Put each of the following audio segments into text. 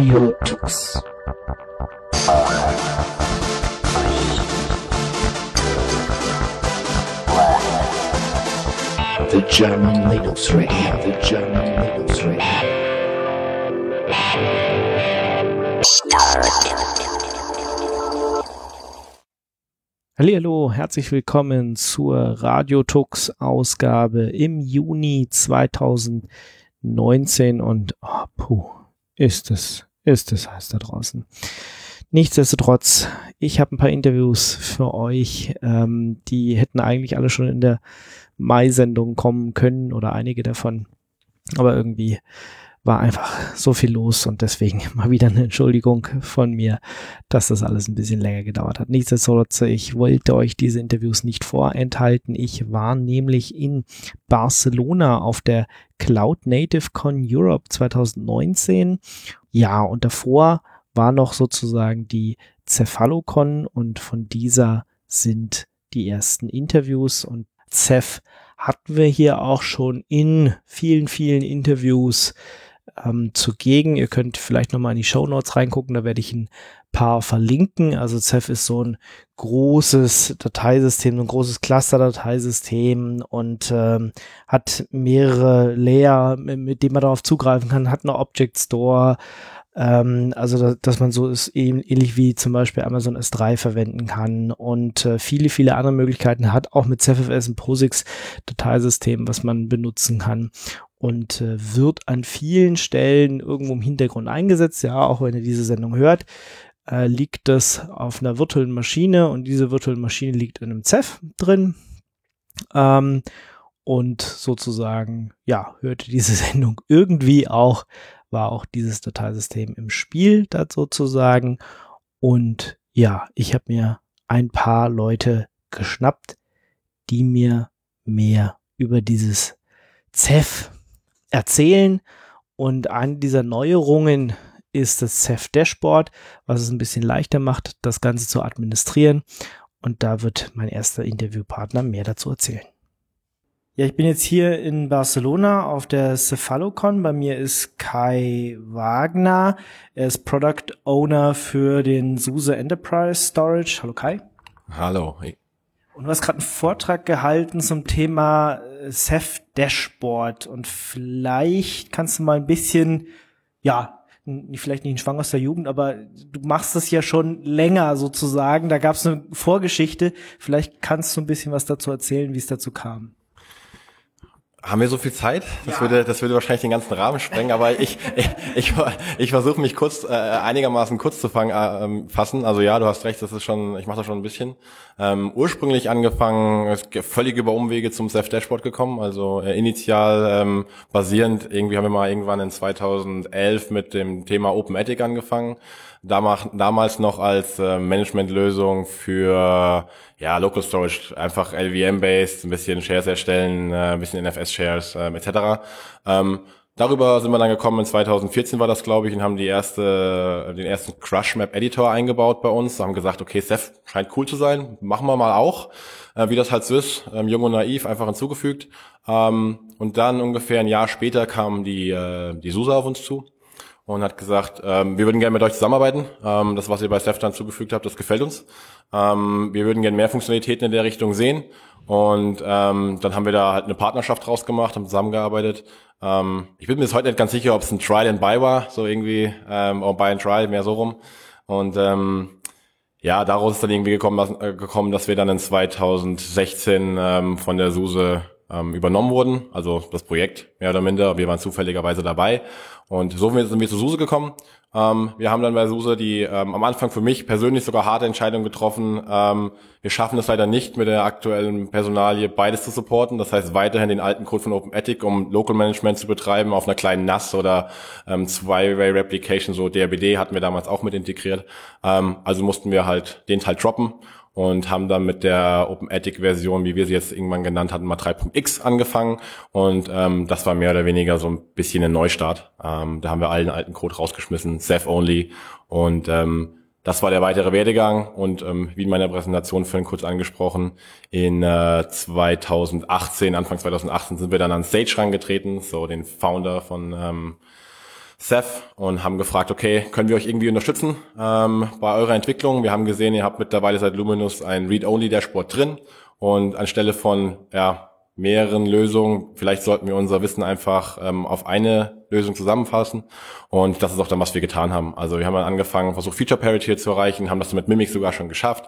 Radio Tux. The German Linux Radio, the German Linux Radio. Hallihallo, herzlich willkommen zur Radio Tux Ausgabe im Juni 2019 und ist es heiß da draußen. Nichtsdestotrotz, ich habe ein paar Interviews für euch, die hätten eigentlich alle schon in der Mai-Sendung kommen können oder einige davon, aber irgendwie war einfach so viel los und deswegen mal wieder eine Entschuldigung von mir, dass das alles ein bisschen länger gedauert hat. Nichtsdestotrotz, ich wollte euch diese Interviews nicht vorenthalten. Ich war nämlich in Barcelona auf der Cloud Native Con Europe 2019. Ja, und davor war noch sozusagen die Cephalocon und von dieser sind die ersten Interviews und Ceph hatten wir hier auch schon in vielen, vielen Interviews zugegen. Ihr könnt vielleicht nochmal in die Shownotes reingucken, da werde ich ein paar verlinken. Also Ceph ist so ein großes Dateisystem, ein großes Cluster-Dateisystem und hat mehrere Layer, mit denen man darauf zugreifen kann, hat eine Object Store, also dass man so ist ähnlich wie zum Beispiel Amazon S3 verwenden kann und viele, viele andere Möglichkeiten hat, auch mit CephFS ein POSIX-Dateisystem, was man benutzen kann und wird an vielen Stellen irgendwo im Hintergrund eingesetzt, ja, auch wenn ihr diese Sendung hört, liegt das auf einer virtuellen Maschine und diese virtuelle Maschine liegt in einem Ceph drin und sozusagen, ja, hörte diese Sendung irgendwie auch, war auch dieses Dateisystem im Spiel da sozusagen und ja, ich habe mir ein paar Leute geschnappt, die mir mehr über dieses Ceph erzählen und eine dieser Neuerungen ist das Ceph Dashboard, was es ein bisschen leichter macht, das Ganze zu administrieren und da wird mein erster Interviewpartner mehr dazu erzählen. Ja, ich bin jetzt hier in Barcelona auf der Cephalocon. Bei mir ist Kai Wagner. Er ist Product Owner für den SUSE Enterprise Storage. Hallo Kai. Hallo. Hey. Und du hast gerade einen Vortrag gehalten zum Thema Ceph Dashboard. Und vielleicht kannst du mal ein bisschen, ja, vielleicht nicht ein Schwang aus der Jugend, aber du machst das ja schon länger sozusagen. Da gab es eine Vorgeschichte. Vielleicht kannst du ein bisschen was dazu erzählen, wie es dazu kam. Haben wir so viel Zeit? Das ja. würde wahrscheinlich den ganzen Rahmen sprengen, aber ich versuche mich kurz, einigermaßen kurz zu fassen. Also ja, du hast recht, ich mache das schon ein bisschen. Ursprünglich angefangen, völlig über Umwege zum Ceph Dashboard gekommen, also initial basierend, irgendwie haben wir mal irgendwann in 2011 mit dem Thema OpenAttic angefangen. Damals noch als Managementlösung für Local Storage, einfach LVM-based, ein bisschen Shares erstellen, ein bisschen NFS-Shares etc. Darüber sind wir dann gekommen, in 2014 war das, glaube ich, und haben den ersten Crush-Map-Editor eingebaut bei uns. Haben gesagt, okay, Ceph scheint cool zu sein, machen wir mal auch. Wie das halt so ist, jung und naiv, einfach hinzugefügt. Und dann ungefähr ein Jahr später kam die SUSE auf uns zu und hat gesagt, wir würden gerne mit euch zusammenarbeiten. Das, was ihr bei Ceph dann zugefügt habt, das gefällt uns. Wir würden gerne mehr Funktionalitäten in der Richtung sehen. Und dann haben wir da halt eine Partnerschaft draus gemacht, haben zusammengearbeitet. Ich bin mir jetzt heute nicht ganz sicher, ob es ein Trial and Buy war, so irgendwie, oder Buy and Trial, mehr so rum. Und daraus ist dann irgendwie gekommen, dass wir dann in 2016 von der SUSE übernommen wurden, also das Projekt mehr oder minder. Wir waren zufälligerweise dabei und so sind wir zu SUSE gekommen. Wir haben dann bei SUSE die am Anfang für mich persönlich sogar harte Entscheidung getroffen. Wir schaffen es leider nicht mit der aktuellen Personalie beides zu supporten. Das heißt weiterhin den alten Code von OpenAttic, um Local Management zu betreiben auf einer kleinen NAS oder Zwei-Way Replication, so DRBD hatten wir damals auch mit integriert. Also mussten wir halt den Teil droppen und haben dann mit der OpenAttic-Version, wie wir sie jetzt irgendwann genannt hatten, mal 3.x angefangen und das war mehr oder weniger so ein bisschen ein Neustart. Da haben wir allen alten Code rausgeschmissen, Ceph only und das war der weitere Werdegang und wie in meiner Präsentation vorhin kurz angesprochen, in Anfang 2018 sind wir dann an Sage rangetreten, so den Founder von Ceph und haben gefragt, okay, können wir euch irgendwie unterstützen bei eurer Entwicklung? Wir haben gesehen, ihr habt mittlerweile seit Luminous ein Read-Only-Dashboard drin und anstelle von mehreren Lösungen, vielleicht sollten wir unser Wissen einfach auf eine Lösung zusammenfassen und das ist auch dann, was wir getan haben. Also wir haben dann angefangen, versucht Feature Parity zu erreichen, haben das mit Mimic sogar schon geschafft,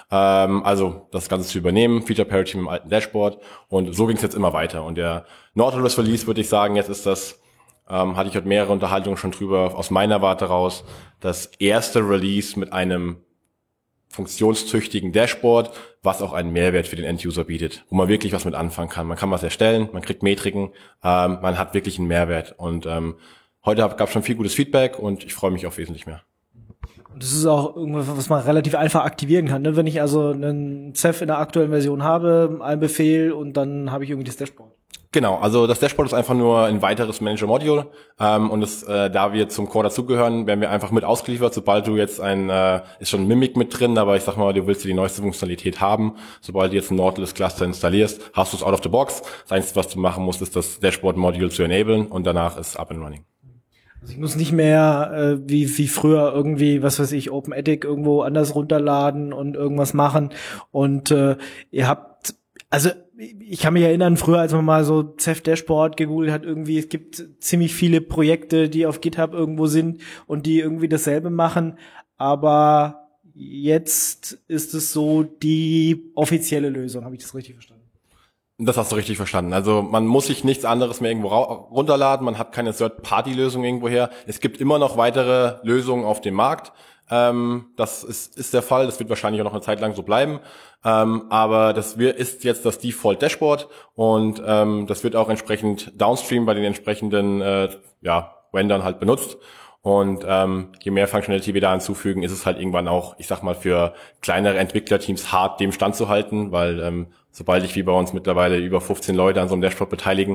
also das Ganze zu übernehmen, Feature Parity mit dem alten Dashboard und so ging es jetzt immer weiter und der Nautilus Release, würde ich sagen, jetzt ist das hatte ich heute mehrere Unterhaltungen schon drüber, aus meiner Warte raus, das erste Release mit einem funktionstüchtigen Dashboard, was auch einen Mehrwert für den End-User bietet, wo man wirklich was mit anfangen kann. Man kann was erstellen, man kriegt Metriken, man hat wirklich einen Mehrwert. Und heute gab es schon viel gutes Feedback und ich freue mich auf wesentlich mehr. Und das ist auch irgendwas, was man relativ einfach aktivieren kann. Ne? Wenn ich also einen Ceph in der aktuellen Version habe, einen Befehl und dann habe ich irgendwie das Dashboard. Genau, also das Dashboard ist einfach nur ein weiteres Manager-Module und da wir zum Core dazugehören, werden wir einfach mit ausgeliefert. Sobald du jetzt ist schon Mimic mit drin, aber ich sag mal, du willst die neueste Funktionalität haben. Sobald du jetzt ein Nautilus-Cluster installierst, hast du es out of the box. Das Einzige, was du machen musst, ist das Dashboard-Module zu enablen und danach ist up and running. Also ich muss nicht mehr wie früher irgendwie, was weiß ich, OpenEdit irgendwo anders runterladen und irgendwas machen. Und ihr habt, also ich kann mich erinnern, früher, als man mal so Ceph Dashboard gegoogelt hat, irgendwie, es gibt ziemlich viele Projekte, die auf GitHub irgendwo sind und die irgendwie dasselbe machen. Aber jetzt ist es so die offizielle Lösung. Habe ich das richtig verstanden? Das hast du richtig verstanden. Also man muss sich nichts anderes mehr irgendwo runterladen. Man hat keine Third-Party-Lösung irgendwo her. Es gibt immer noch weitere Lösungen auf dem Markt. Das ist der Fall. Das wird wahrscheinlich auch noch eine Zeit lang so bleiben. Aber das ist jetzt das Default Dashboard und das wird auch entsprechend downstream bei den entsprechenden Vendern halt benutzt. Und je mehr Functionality wir da hinzufügen, ist es halt irgendwann auch, ich sag mal, für kleinere Entwicklerteams hart, dem standzuhalten, weil sobald ich wie bei uns mittlerweile über 15 Leute an so einem Dashboard beteiligen,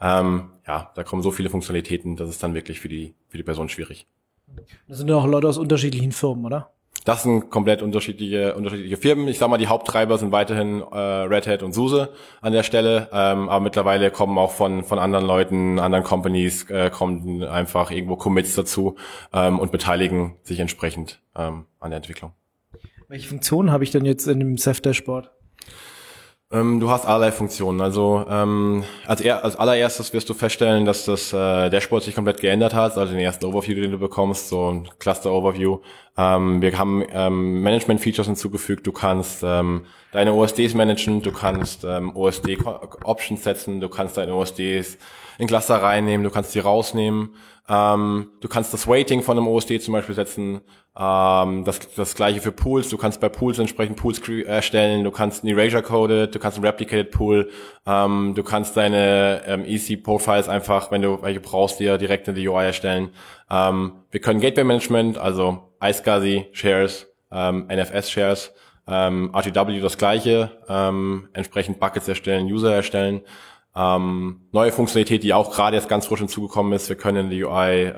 da kommen so viele Funktionalitäten, das ist dann wirklich für die Person schwierig. Das sind ja auch Leute aus unterschiedlichen Firmen, oder? Das sind komplett unterschiedliche Firmen. Ich sag mal, die Haupttreiber sind weiterhin Red Hat und SUSE an der Stelle, aber mittlerweile kommen auch von anderen Leuten, anderen Companies, kommen einfach irgendwo Commits dazu und beteiligen sich entsprechend an der Entwicklung. Welche Funktionen habe ich denn jetzt in dem Ceph Dashboard? Du hast allerlei Funktionen. Also als allererstes wirst du feststellen, dass das Dashboard sich komplett geändert hat. Also den ersten Overview, den du bekommst, so ein Cluster-Overview. Wir haben Management-Features hinzugefügt. Du kannst deine OSDs managen, du kannst OSD-Options setzen, du kannst deine OSDs in Cluster reinnehmen, du kannst die rausnehmen. Du kannst das Weighting von einem OSD zum Beispiel setzen. Das gleiche für Pools. Du kannst bei Pools entsprechend Pools erstellen. Du kannst einen Erasure-Coded, du kannst einen Replicated Pool. Du kannst deine EC-Profiles einfach, wenn du welche brauchst, dir direkt in die UI erstellen. Wir können Gateway-Management, also iSCSI, Shares, NFS-Shares, RTW das gleiche, entsprechend Buckets erstellen, User erstellen. Neue Funktionalität, die auch gerade jetzt ganz frisch hinzugekommen ist, wir können in die UI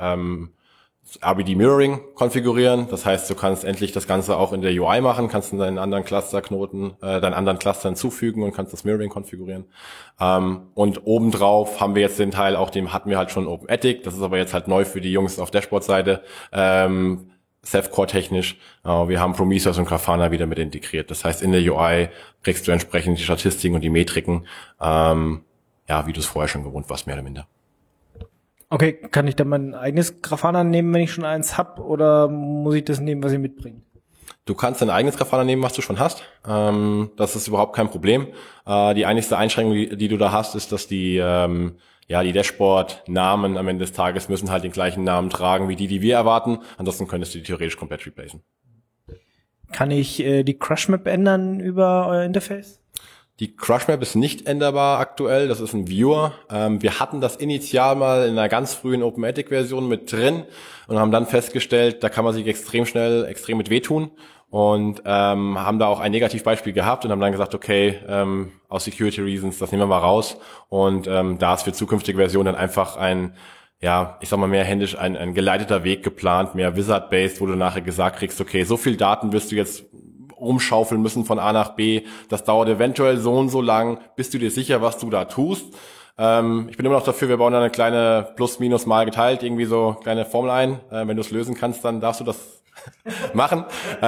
RBD Mirroring konfigurieren. Das heißt, du kannst endlich das Ganze auch in der UI machen, kannst in deinen anderen Clusterknoten, deinen anderen Cluster hinzufügen und kannst das Mirroring konfigurieren. Und obendrauf haben wir jetzt den Teil, auch den hatten wir halt schon OpenEdit. Das ist aber jetzt halt neu für die Jungs auf Dashboard-Seite. Ceph-Core technisch. Wir haben Prometheus und Grafana wieder mit integriert. Das heißt, in der UI kriegst du entsprechend die Statistiken und die Metriken, wie du es vorher schon gewohnt warst, mehr oder minder. Okay, kann ich dann mein eigenes Grafana nehmen, wenn ich schon eins hab, oder muss ich das nehmen, was ihr mitbringt? Du kannst dein eigenes Grafana nehmen, was du schon hast. Das ist überhaupt kein Problem. Die einzigste Einschränkung, die du da hast, ist, dass die Dashboard-Namen am Ende des Tages müssen halt den gleichen Namen tragen, wie die wir erwarten. Ansonsten könntest du die theoretisch komplett replacen. Kann ich die Crush-Map ändern über euer Interface? Die Crush-Map ist nicht änderbar aktuell, das ist ein Viewer. Wir hatten das initial mal in einer ganz frühen OpenEdit-Version mit drin und haben dann festgestellt, da kann man sich extrem mit wehtun und haben da auch ein Negativbeispiel gehabt und haben dann gesagt, okay, aus Security Reasons, das nehmen wir mal raus und da ist für zukünftige Versionen dann einfach mehr händisch ein geleiteter Weg geplant, mehr Wizard-based, wo du nachher gesagt kriegst, okay, so viel Daten wirst du jetzt rumschaufeln müssen von A nach B. Das dauert eventuell so und so lang, bist du dir sicher, was du da tust. Ich bin immer noch dafür, wir bauen da eine kleine Plus-Minus mal geteilt, irgendwie so kleine Formel ein. Wenn du es lösen kannst, dann darfst du das machen.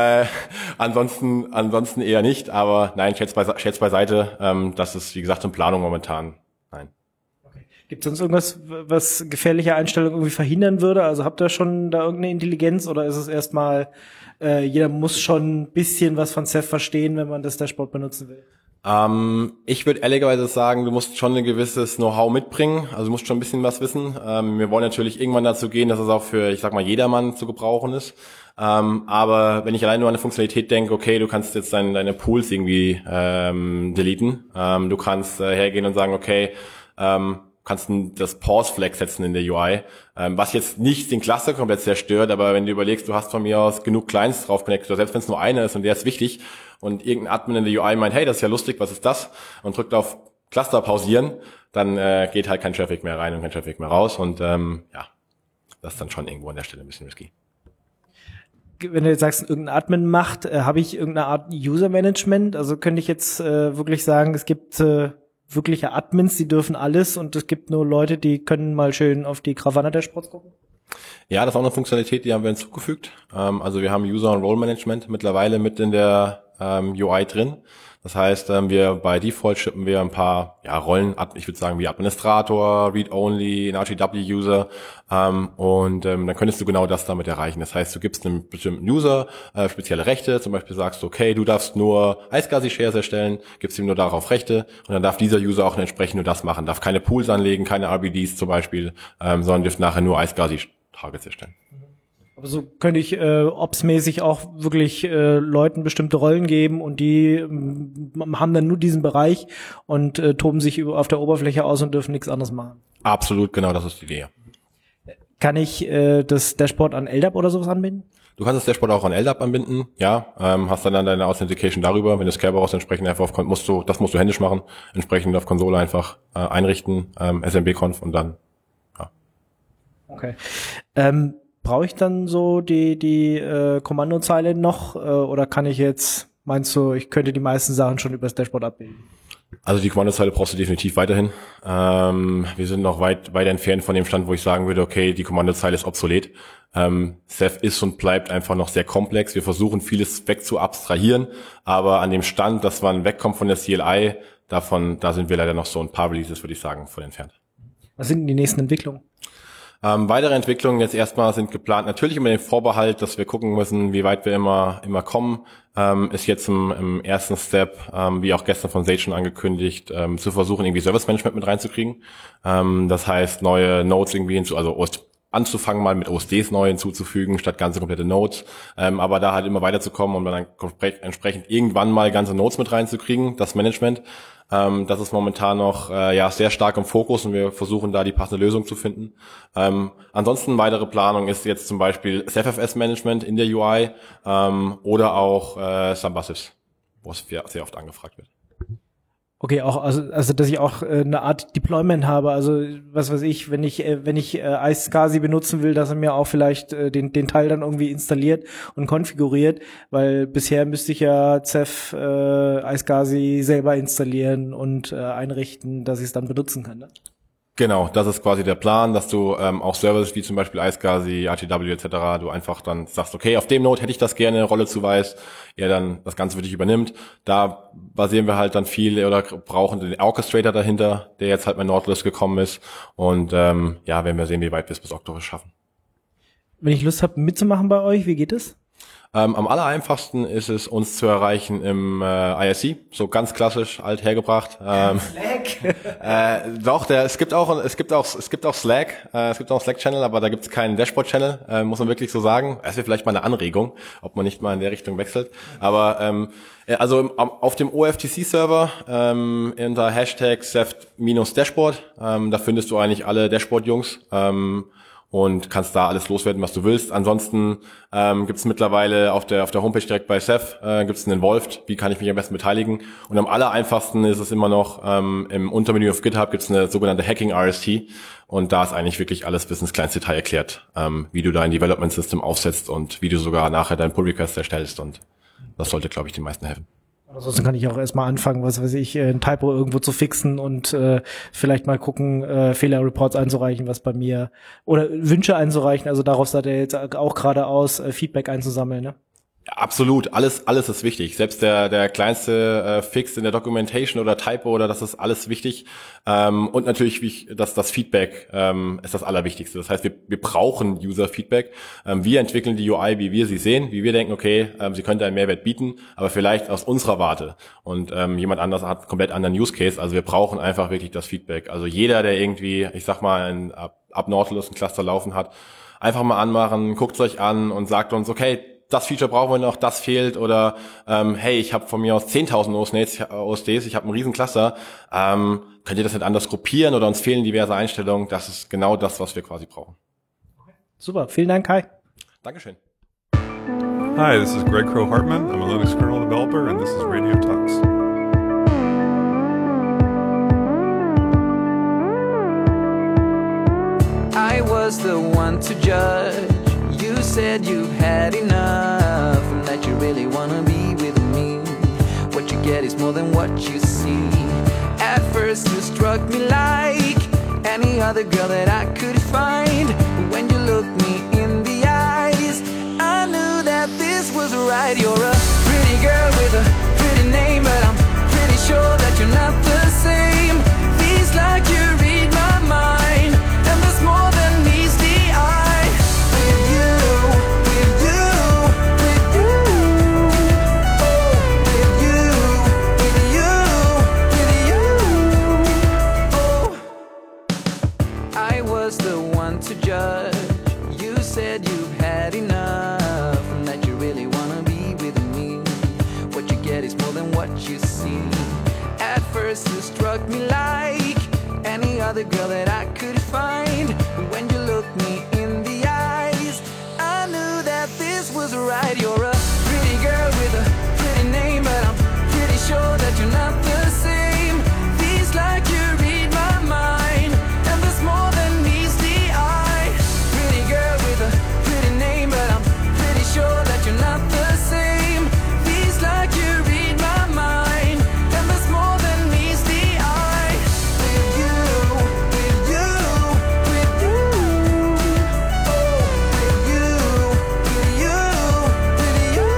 Ansonsten eher nicht, aber nein, Scherz beiseite. Das ist, wie gesagt, in Planung momentan. Nein. Gibt es sonst irgendwas, was gefährliche Einstellungen irgendwie verhindern würde? Also habt ihr schon da irgendeine Intelligenz oder ist es erstmal, jeder muss schon ein bisschen was von Ceph verstehen, wenn man das Dashboard benutzen will? Ich würde ehrlicherweise sagen, du musst schon ein gewisses Know-how mitbringen, also du musst schon ein bisschen was wissen. Wir wollen natürlich irgendwann dazu gehen, dass es auch für, ich sag mal, jedermann zu gebrauchen ist. Aber wenn ich allein nur an eine Funktionalität denke, okay, du kannst jetzt deine Pools irgendwie deleten. Du kannst hergehen und sagen, okay, kannst das Pause-Flag setzen in der UI, was jetzt nicht den Cluster komplett zerstört, aber wenn du überlegst, du hast von mir aus genug Clients drauf connected, oder selbst wenn es nur einer ist und der ist wichtig und irgendein Admin in der UI meint, hey, das ist ja lustig, was ist das? Und drückt auf Cluster pausieren, dann geht halt kein Traffic mehr rein und kein Traffic mehr raus und das ist dann schon irgendwo an der Stelle ein bisschen risky. Wenn du jetzt sagst, irgendein Admin macht, habe ich irgendeine Art User-Management? Also könnte ich jetzt wirklich sagen, es gibt wirkliche Admins, die dürfen alles und es gibt nur Leute, die können mal schön auf die Grafana-Dashboards gucken? Ja, das ist auch eine Funktionalität, die haben wir hinzugefügt. Also wir haben User- und Role-Management mittlerweile mit in der UI drin. Das heißt, wir bei Default schippen wir ein paar Rollen, ich würde sagen wie Administrator, Read-Only, ein RGW-User und dann könntest du genau das damit erreichen. Das heißt, du gibst einem bestimmten User spezielle Rechte, zum Beispiel sagst du, okay, du darfst nur iSCSI-Shares erstellen, gibst ihm nur darauf Rechte und dann darf dieser User auch entsprechend nur das machen, darf keine Pools anlegen, keine RBDs zum Beispiel, sondern dürft nachher nur iSCSI-Targets erstellen. Aber so könnte ich Ops-mäßig auch wirklich Leuten bestimmte Rollen geben und die haben dann nur diesen Bereich und toben sich auf der Oberfläche aus und dürfen nichts anderes machen. Absolut, genau, das ist die Idee. Kann ich das Dashboard an LDAP oder sowas anbinden? Du kannst das Dashboard auch an LDAP anbinden, ja, hast dann deine Authentication darüber, wenn du Kerberos entsprechend einfach musst du händisch machen, entsprechend auf Konsole einfach einrichten, SMB-Conf und dann, ja. Okay. Brauche ich dann so die Kommandozeile noch oder kann ich jetzt, meinst du, ich könnte die meisten Sachen schon über das Dashboard abbilden? Also die Kommandozeile brauchst du definitiv weiterhin. Wir sind noch weit entfernt von dem Stand, wo ich sagen würde, okay, die Kommandozeile ist obsolet. Ceph ist und bleibt einfach noch sehr komplex. Wir versuchen vieles weg zu abstrahieren, aber an dem Stand, dass man wegkommt von der CLI, da sind wir leider noch so ein paar Releases, würde ich sagen, von entfernt. Was sind denn die nächsten Entwicklungen? Weitere Entwicklungen jetzt erstmal sind geplant, natürlich immer den Vorbehalt, dass wir gucken müssen, wie weit wir immer kommen, ist jetzt im ersten Step, wie auch gestern von Sage schon angekündigt, zu versuchen, irgendwie Service Management mit reinzukriegen. Das heißt, neue Nodes irgendwie anzufangen, mal mit OSDs neu hinzuzufügen, statt ganze komplette Nodes, aber da halt immer weiterzukommen, um dann entsprechend irgendwann mal ganze Nodes mit reinzukriegen, das Management. Das ist momentan noch sehr stark im Fokus und wir versuchen da die passende Lösung zu finden. Ansonsten weitere Planung ist jetzt zum Beispiel SFFS-Management in der UI oder auch Symbuses, wo es sehr oft angefragt wird. Okay, auch also dass ich auch eine Art Deployment habe, also was weiß ich, wenn ich iSCSI benutzen will, dass er mir auch vielleicht den Teil dann irgendwie installiert und konfiguriert, weil bisher müsste ich ja Ceph iSCSI selber installieren und einrichten, dass ich es dann benutzen kann, ne? Genau, das ist quasi der Plan, dass du auch Services wie zum Beispiel iSCSI, RGW etc., du einfach dann sagst, okay, auf dem Node hätte ich das gerne, Rolle zuweist, er dann das Ganze für dich übernimmt. Da basieren wir halt dann viel oder brauchen den Orchestrator dahinter, der jetzt halt mit Nautilus gekommen ist und werden wir sehen, wie weit wir es bis Octopus schaffen. Wenn ich Lust habe mitzumachen bei euch, wie geht es? Am allereinfachsten ist es, uns zu erreichen im IRC, so ganz klassisch, alt hergebracht. Doch, es gibt auch Slack, es gibt auch Slack-Channel, aber da gibt es keinen Dashboard-Channel, muss man wirklich so sagen. Es wäre vielleicht mal eine Anregung, ob man nicht mal in der Richtung wechselt. Aber auf dem OFTC-Server unter Hashtag Ceph-Dashboard, da findest du eigentlich alle Dashboard-Jungs. Und kannst da alles loswerden, was du willst. Ansonsten gibt's mittlerweile auf der Homepage direkt bei Ceph gibt's einen Involved, wie kann ich mich am besten beteiligen. Und am allereinfachsten ist es immer noch, im Untermenü auf GitHub gibt's eine sogenannte Hacking RST. Und da ist eigentlich wirklich alles bis ins kleinste Detail erklärt, wie du dein Development System aufsetzt und wie du sogar nachher deinen Pull Request erstellst. Und das sollte, glaube ich, den meisten helfen. Ansonsten kann ich auch erstmal anfangen, was weiß ich, ein Typo irgendwo zu fixen und vielleicht mal gucken, Fehlerreports einzureichen, was bei mir, oder Wünsche einzureichen, also darauf seid ihr jetzt auch gerade aus, Feedback einzusammeln, ne? Ja, absolut, alles ist wichtig. Selbst der kleinste Fix in der Documentation oder Typo oder das ist alles wichtig. Und natürlich das Feedback ist das Allerwichtigste. Das heißt, wir brauchen User-Feedback. Wir entwickeln die UI, wie wir sie sehen, wie wir denken, okay, sie könnte einen Mehrwert bieten, aber vielleicht aus unserer Warte. Und jemand anders hat einen komplett anderen Use Case. Also wir brauchen einfach wirklich das Feedback. Also jeder, der irgendwie, ich sag mal, ab Nautilus ein Cluster laufen hat, einfach mal anmachen, guckt es euch an und sagt uns, okay, das Feature brauchen wir noch, das fehlt oder hey, ich habe von mir aus 10.000 OSDs, ich habe einen riesen Cluster, könnt ihr das nicht anders gruppieren oder uns fehlen diverse Einstellungen? Das ist genau das, was wir quasi brauchen. Super, vielen Dank, Kai. Dankeschön. Hi, this is Greg Crow-Hartman. I'm a Linux kernel developer and this is Radio Talks. I was the one to judge. You said you've had enough and that you really wanna be with me. What you get is more than what you see. At first you struck me like any other girl that I could find. But when you looked me in the eyes, I knew that this was right. You're a pretty girl with a pretty name, but I'm pretty sure that you're not the same. Feels like you read my mind, and there's more than meets the eye. With you, with you, with you, oh, with you, with you, with you, oh. I was the one to judge. You said you've had enough and that you really wanna be with me. What you get is more than what you see. At first you struck me like any other girl that I could find. When you looked me in the eyes, I knew that this was right. You're a pretty girl with a pretty name, but I'm pretty sure that you're not the same. Feels like you read my mind, and there's more than meets the eye. Pretty girl with a pretty name, but I'm pretty sure that you're not the same. Feels like you read my mind, and there's more than meets the eye. With you, with you, with you, oh, with you, with you, with you,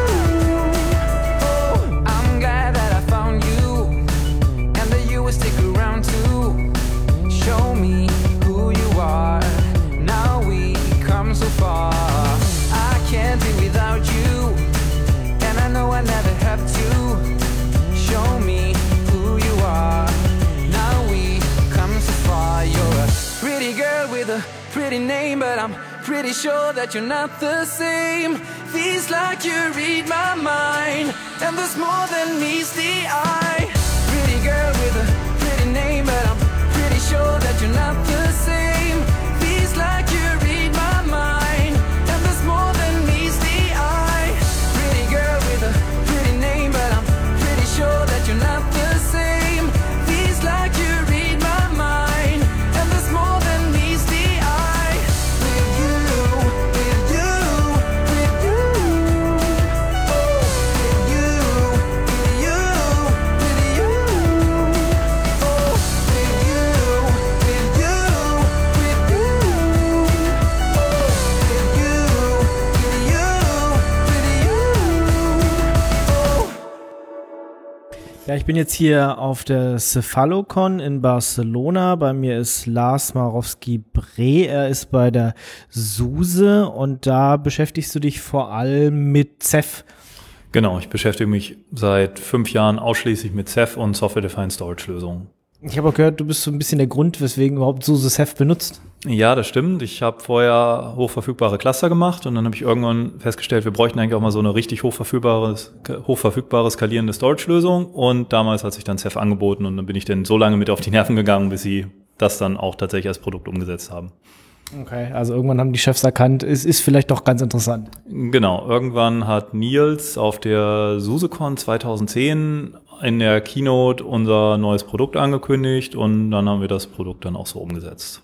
oh. I'm glad that I found you, and that you will stick around too. Show me who you are. Now we come so far. I can't be without you, and I know I never have to. Show me who you are. Now we come so far. You're a pretty girl with a pretty name, but I'm pretty sure that you're not the same. Feels like you read my mind, and there's more than meets the eye. Pretty girl with a pretty name, but I'm pretty sure that you're not the same. Feels like you read my mind, and there's more than meets the eye. Pretty girl with a pretty name, but I'm pretty sure that you're not the same. Feels like you read my mind, and there's more than meets the eye. With you, with you, with you, oh, with you, with you, with you, oh, with you, with you, with you, oh, with you, with you, with you, oh. Ja, ich bin jetzt hier auf der Cephalocon in Barcelona. Bei mir ist Lars Marowski-Bre. Er ist bei der SUSE und da beschäftigst du dich vor allem mit Ceph. Genau, ich beschäftige mich seit 5 Jahren ausschließlich mit Ceph und Software-Defined Storage-Lösungen. Ich habe auch gehört, du bist so ein bisschen der Grund, weswegen überhaupt SUSE Ceph benutzt. Ja, das stimmt. Ich habe vorher hochverfügbare Cluster gemacht und dann habe ich irgendwann festgestellt, wir bräuchten eigentlich auch mal so eine richtig hochverfügbare skalierende Storage-Lösung. Und damals hat sich dann Ceph angeboten und dann bin ich dann so lange mit auf die Nerven gegangen, bis sie das dann auch tatsächlich als Produkt umgesetzt haben. Okay, also irgendwann haben die Chefs erkannt, es ist vielleicht doch ganz interessant. Genau, irgendwann hat Nils auf der SUSECon 2010 in der Keynote unser neues Produkt angekündigt und dann haben wir das Produkt dann auch so umgesetzt.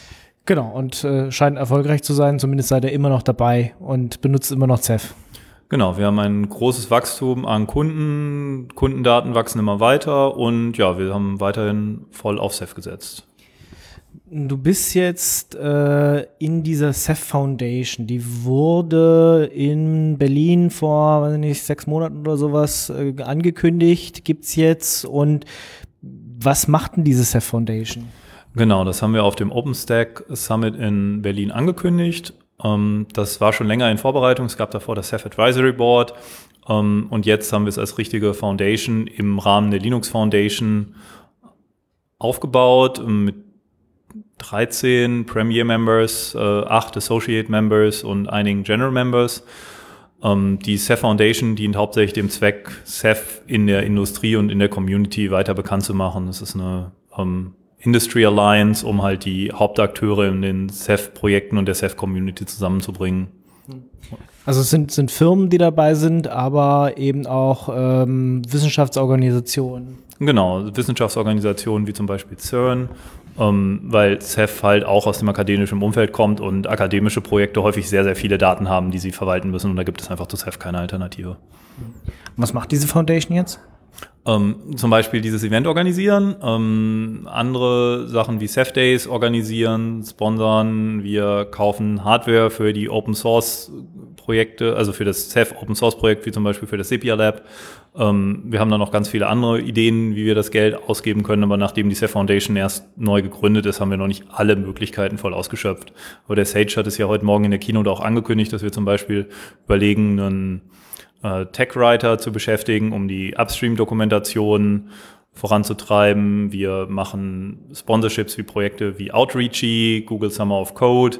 Genau, und scheint erfolgreich zu sein, zumindest seid ihr immer noch dabei und benutzt immer noch Ceph. Genau, wir haben ein großes Wachstum an Kunden. Kundendaten wachsen immer weiter und ja, wir haben weiterhin voll auf Ceph gesetzt. Du bist jetzt in dieser Ceph Foundation. Die wurde in Berlin vor, weiß nicht, 6 Monaten oder sowas angekündigt. Gibt's jetzt. Und was macht denn diese Ceph Foundation? Genau, das haben wir auf dem OpenStack Summit in Berlin angekündigt. Das war schon länger in Vorbereitung. Es gab davor das Ceph Advisory Board. Und jetzt haben wir es als richtige Foundation im Rahmen der Linux Foundation aufgebaut mit 13 Premier Members, 8 Associate Members und einigen General Members. Die Ceph Foundation dient hauptsächlich dem Zweck, Ceph in der Industrie und in der Community weiter bekannt zu machen. Das ist eine Industry Alliance, um halt die Hauptakteure in den Ceph-Projekten und der Ceph-Community zusammenzubringen. Also es sind Firmen, die dabei sind, aber eben auch Wissenschaftsorganisationen. Genau, Wissenschaftsorganisationen wie zum Beispiel CERN, weil Ceph halt auch aus dem akademischen Umfeld kommt und akademische Projekte häufig sehr, sehr viele Daten haben, die sie verwalten müssen und da gibt es einfach zu Ceph keine Alternative. Was macht diese Foundation jetzt? Zum Beispiel dieses Event organisieren, andere Sachen wie Ceph Days organisieren, sponsern, wir kaufen Hardware für die Open Source Projekte, also für das Ceph Open Source Projekt, wie zum Beispiel für das Sepia Lab. Wir haben da noch ganz viele andere Ideen, wie wir das Geld ausgeben können, aber nachdem die Ceph Foundation erst neu gegründet ist, haben wir noch nicht alle Möglichkeiten voll ausgeschöpft. Aber der Sage hat es ja heute Morgen in der Keynote auch angekündigt, dass wir zum Beispiel überlegen, einen Tech-Writer zu beschäftigen, um die Upstream-Dokumentation voranzutreiben. Wir machen Sponsorships wie Projekte wie Outreachy, Google Summer of Code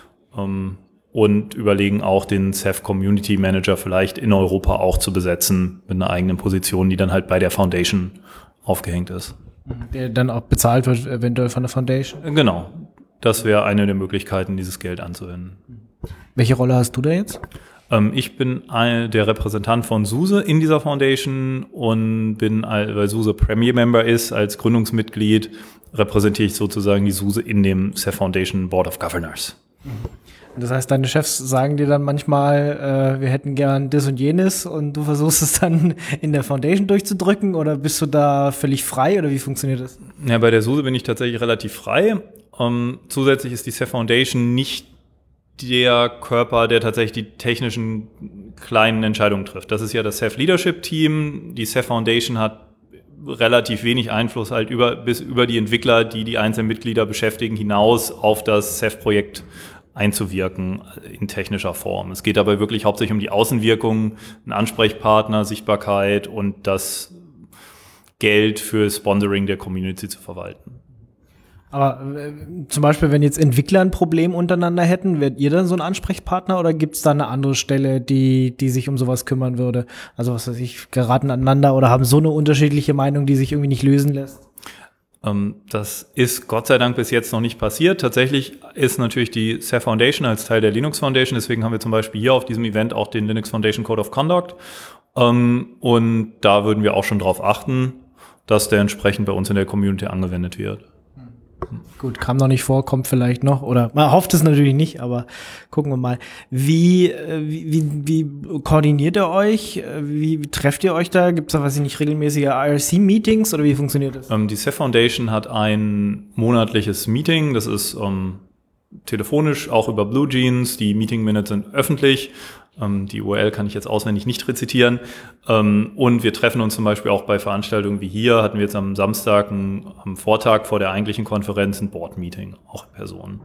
und überlegen auch den Ceph Community Manager vielleicht in Europa auch zu besetzen mit einer eigenen Position, die dann halt bei der Foundation aufgehängt ist. Der dann auch bezahlt wird, eventuell von der Foundation? Genau. Das wäre eine der Möglichkeiten, dieses Geld anzuwenden. Welche Rolle hast du da jetzt? Ich bin der Repräsentant von SUSE in dieser Foundation und bin, weil SUSE Premier Member ist, als Gründungsmitglied, repräsentiere ich sozusagen die SUSE in dem Ceph Foundation Board of Governors. Das heißt, deine Chefs sagen dir dann manchmal, wir hätten gern das und jenes und du versuchst es dann in der Foundation durchzudrücken oder bist du da völlig frei oder wie funktioniert das? Ja, bei der SUSE bin ich tatsächlich relativ frei. Zusätzlich ist die Ceph Foundation nicht der Körper, der tatsächlich die technischen kleinen Entscheidungen trifft. Das ist ja das Ceph Leadership Team. Die Ceph Foundation hat relativ wenig Einfluss halt bis über die Entwickler, die einzelnen Mitglieder beschäftigen, hinaus auf das Ceph-Projekt einzuwirken in technischer Form. Es geht dabei wirklich hauptsächlich um die Außenwirkung, einen Ansprechpartner, Sichtbarkeit und das Geld für Sponsoring der Community zu verwalten. Aber zum Beispiel, wenn jetzt Entwickler ein Problem untereinander hätten, wärt ihr dann so ein Ansprechpartner oder gibt es da eine andere Stelle, die sich um sowas kümmern würde? Also was weiß ich, geraten aneinander oder haben so eine unterschiedliche Meinung, die sich irgendwie nicht lösen lässt? Das ist Gott sei Dank bis jetzt noch nicht passiert. Tatsächlich ist natürlich die Ceph Foundation als Teil der Linux Foundation, deswegen haben wir zum Beispiel hier auf diesem Event auch den Linux Foundation Code of Conduct. Und da würden wir auch schon drauf achten, dass der entsprechend bei uns in der Community angewendet wird. Gut, kam noch nicht vor, kommt vielleicht noch, oder man hofft es natürlich nicht, aber gucken wir mal. Wie koordiniert ihr euch? Wie trefft ihr euch da? Gibt es da, weiß ich nicht, regelmäßige IRC-Meetings oder wie funktioniert das? Die Ceph Foundation hat ein monatliches Meeting, das ist telefonisch, auch über BlueJeans. Die Meeting Minutes sind öffentlich. Die URL kann ich jetzt auswendig nicht rezitieren. Und wir treffen uns zum Beispiel auch bei Veranstaltungen wie hier, hatten wir jetzt am Samstag, am Vortag vor der eigentlichen Konferenz ein Board-Meeting, auch in Person.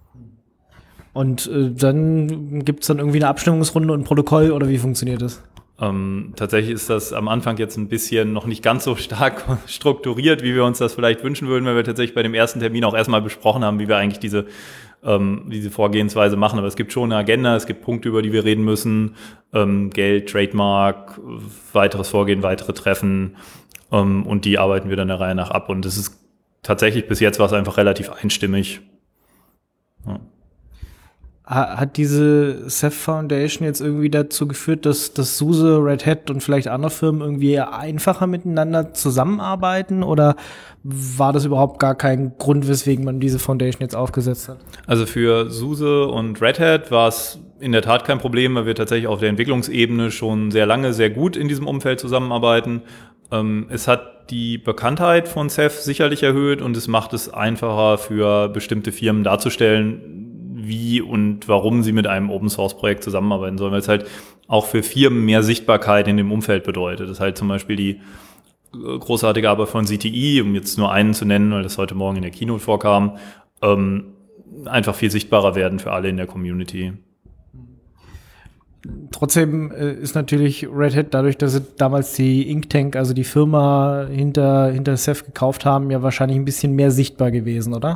Und dann gibt's dann irgendwie eine Abstimmungsrunde und ein Protokoll oder wie funktioniert das? Tatsächlich ist das am Anfang jetzt ein bisschen noch nicht ganz so stark strukturiert, wie wir uns das vielleicht wünschen würden, weil wir tatsächlich bei dem ersten Termin auch erstmal besprochen haben, wie wir eigentlich diese Vorgehensweise machen. Aber es gibt schon eine Agenda, es gibt Punkte, über die wir reden müssen. Geld, Trademark, weiteres Vorgehen, weitere Treffen. Und die arbeiten wir dann der Reihe nach ab. Und es ist tatsächlich bis jetzt war es einfach relativ einstimmig. Ja. Hat diese Ceph Foundation jetzt irgendwie dazu geführt, dass SUSE, Red Hat und vielleicht andere Firmen irgendwie einfacher miteinander zusammenarbeiten, oder war das überhaupt gar kein Grund, weswegen man diese Foundation jetzt aufgesetzt hat? Also für SUSE und Red Hat war es in der Tat kein Problem, weil wir tatsächlich auf der Entwicklungsebene schon sehr lange sehr gut in diesem Umfeld zusammenarbeiten. Es hat die Bekanntheit von Ceph sicherlich erhöht und es macht es einfacher für bestimmte Firmen darzustellen, wie und warum sie mit einem Open-Source-Projekt zusammenarbeiten sollen, weil es halt auch für Firmen mehr Sichtbarkeit in dem Umfeld bedeutet. Das ist halt zum Beispiel die großartige Arbeit von CTI, um jetzt nur einen zu nennen, weil das heute Morgen in der Keynote vorkam, einfach viel sichtbarer werden für alle in der Community. Trotzdem ist natürlich Red Hat, dadurch, dass sie damals die Inktank, also die Firma hinter Ceph gekauft haben, ja wahrscheinlich ein bisschen mehr sichtbar gewesen, oder?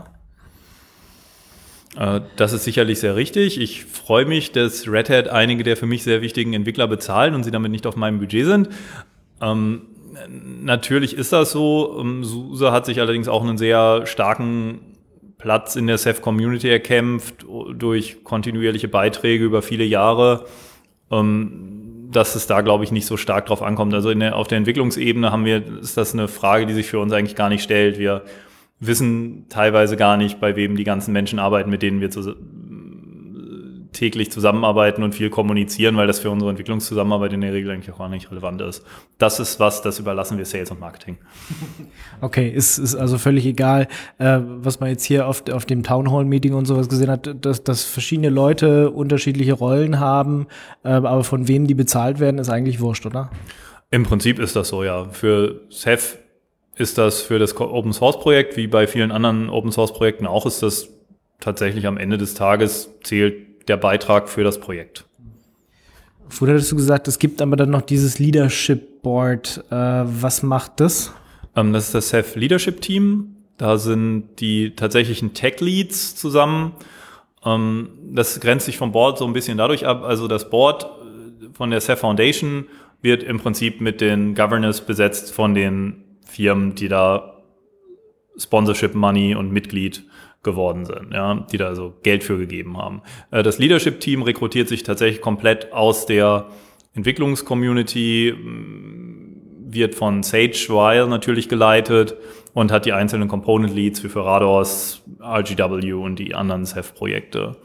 Das ist sicherlich sehr richtig. Ich freue mich, dass Red Hat einige der für mich sehr wichtigen Entwickler bezahlen und sie damit nicht auf meinem Budget sind. Natürlich ist das so. SUSE hat sich allerdings auch einen sehr starken Platz in der Ceph-Community erkämpft durch kontinuierliche Beiträge über viele Jahre, dass es da, glaube ich, nicht so stark drauf ankommt. Also auf der Entwicklungsebene ist das eine Frage, die sich für uns eigentlich gar nicht stellt. Wir wissen teilweise gar nicht, bei wem die ganzen Menschen arbeiten, mit denen wir täglich zusammenarbeiten und viel kommunizieren, weil das für unsere Entwicklungszusammenarbeit in der Regel eigentlich auch gar nicht relevant ist. Das überlassen wir Sales und Marketing. Okay, ist also völlig egal, was man jetzt hier auf dem Townhall-Meeting und sowas gesehen hat, dass verschiedene Leute unterschiedliche Rollen haben, aber von wem die bezahlt werden, ist eigentlich wurscht, oder? Im Prinzip ist das so, ja. Für Ceph ist das für das Open-Source-Projekt, wie bei vielen anderen Open-Source-Projekten auch, ist das tatsächlich am Ende des Tages zählt der Beitrag für das Projekt. Vorher hattest du gesagt, es gibt aber dann noch dieses Leadership Board. Was macht das? Das ist das Ceph Leadership Team. Da sind die tatsächlichen Tech-Leads zusammen. Das grenzt sich vom Board so ein bisschen dadurch ab. Also das Board von der Ceph Foundation wird im Prinzip mit den Governors besetzt von den Firmen, die da Sponsorship Money und Mitglied geworden sind, ja, die da also Geld für gegeben haben. Das Leadership-Team rekrutiert sich tatsächlich komplett aus der Entwicklungscommunity, wird von Sage Weil natürlich geleitet und hat die einzelnen Component-Leads für Rados, RGW und die anderen Ceph-Projekte.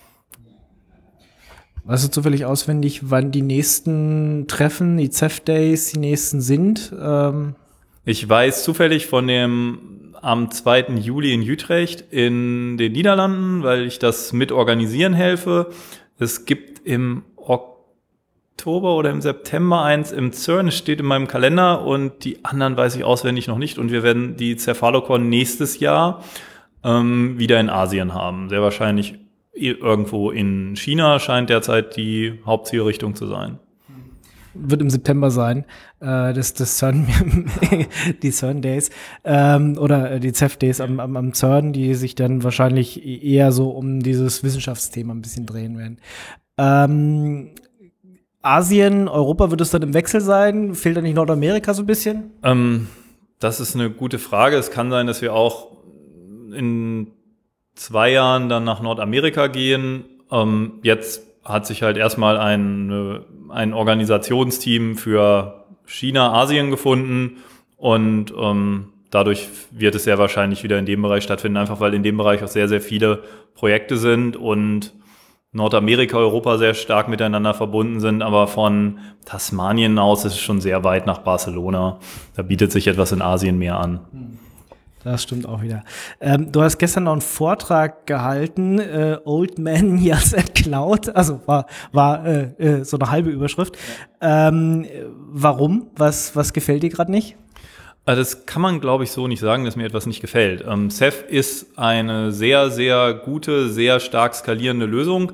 Weißt du zufällig auswendig, wann die nächsten Treffen, die Ceph Days, die nächsten sind? Ich weiß zufällig von dem am 2. Juli in Utrecht in den Niederlanden, weil ich das mit organisieren helfe. Es gibt im Oktober oder im September eins im CERN, es steht in meinem Kalender, und die anderen weiß ich auswendig noch nicht. Und wir werden die Cephalocon nächstes Jahr wieder in Asien haben. Sehr wahrscheinlich irgendwo in China scheint derzeit die Hauptzielrichtung zu sein. Wird im September sein, das CERN, die CERN Days, oder die Ceph Days am CERN, die sich dann wahrscheinlich eher so um dieses Wissenschaftsthema ein bisschen drehen werden. Asien, Europa, wird es dann im Wechsel sein? Fehlt da nicht Nordamerika so ein bisschen? Das ist eine gute Frage. Es kann sein, dass wir auch in 2 Jahren dann nach Nordamerika gehen. Jetzt hat sich halt erstmal ein Organisationsteam für China, Asien gefunden und dadurch wird es sehr wahrscheinlich wieder in dem Bereich stattfinden, einfach weil in dem Bereich auch sehr, sehr viele Projekte sind und Nordamerika, Europa sehr stark miteinander verbunden sind, aber von Tasmanien aus ist es schon sehr weit nach Barcelona. Da bietet sich etwas in Asien mehr an. Das stimmt auch wieder. Du hast gestern noch einen Vortrag gehalten, Old Man Yells at Cloud, also war so eine halbe Überschrift. Warum? Was gefällt dir gerade nicht? Das kann man, glaube ich, so nicht sagen, dass mir etwas nicht gefällt. Ceph ist eine sehr, sehr gute, sehr stark skalierende Lösung.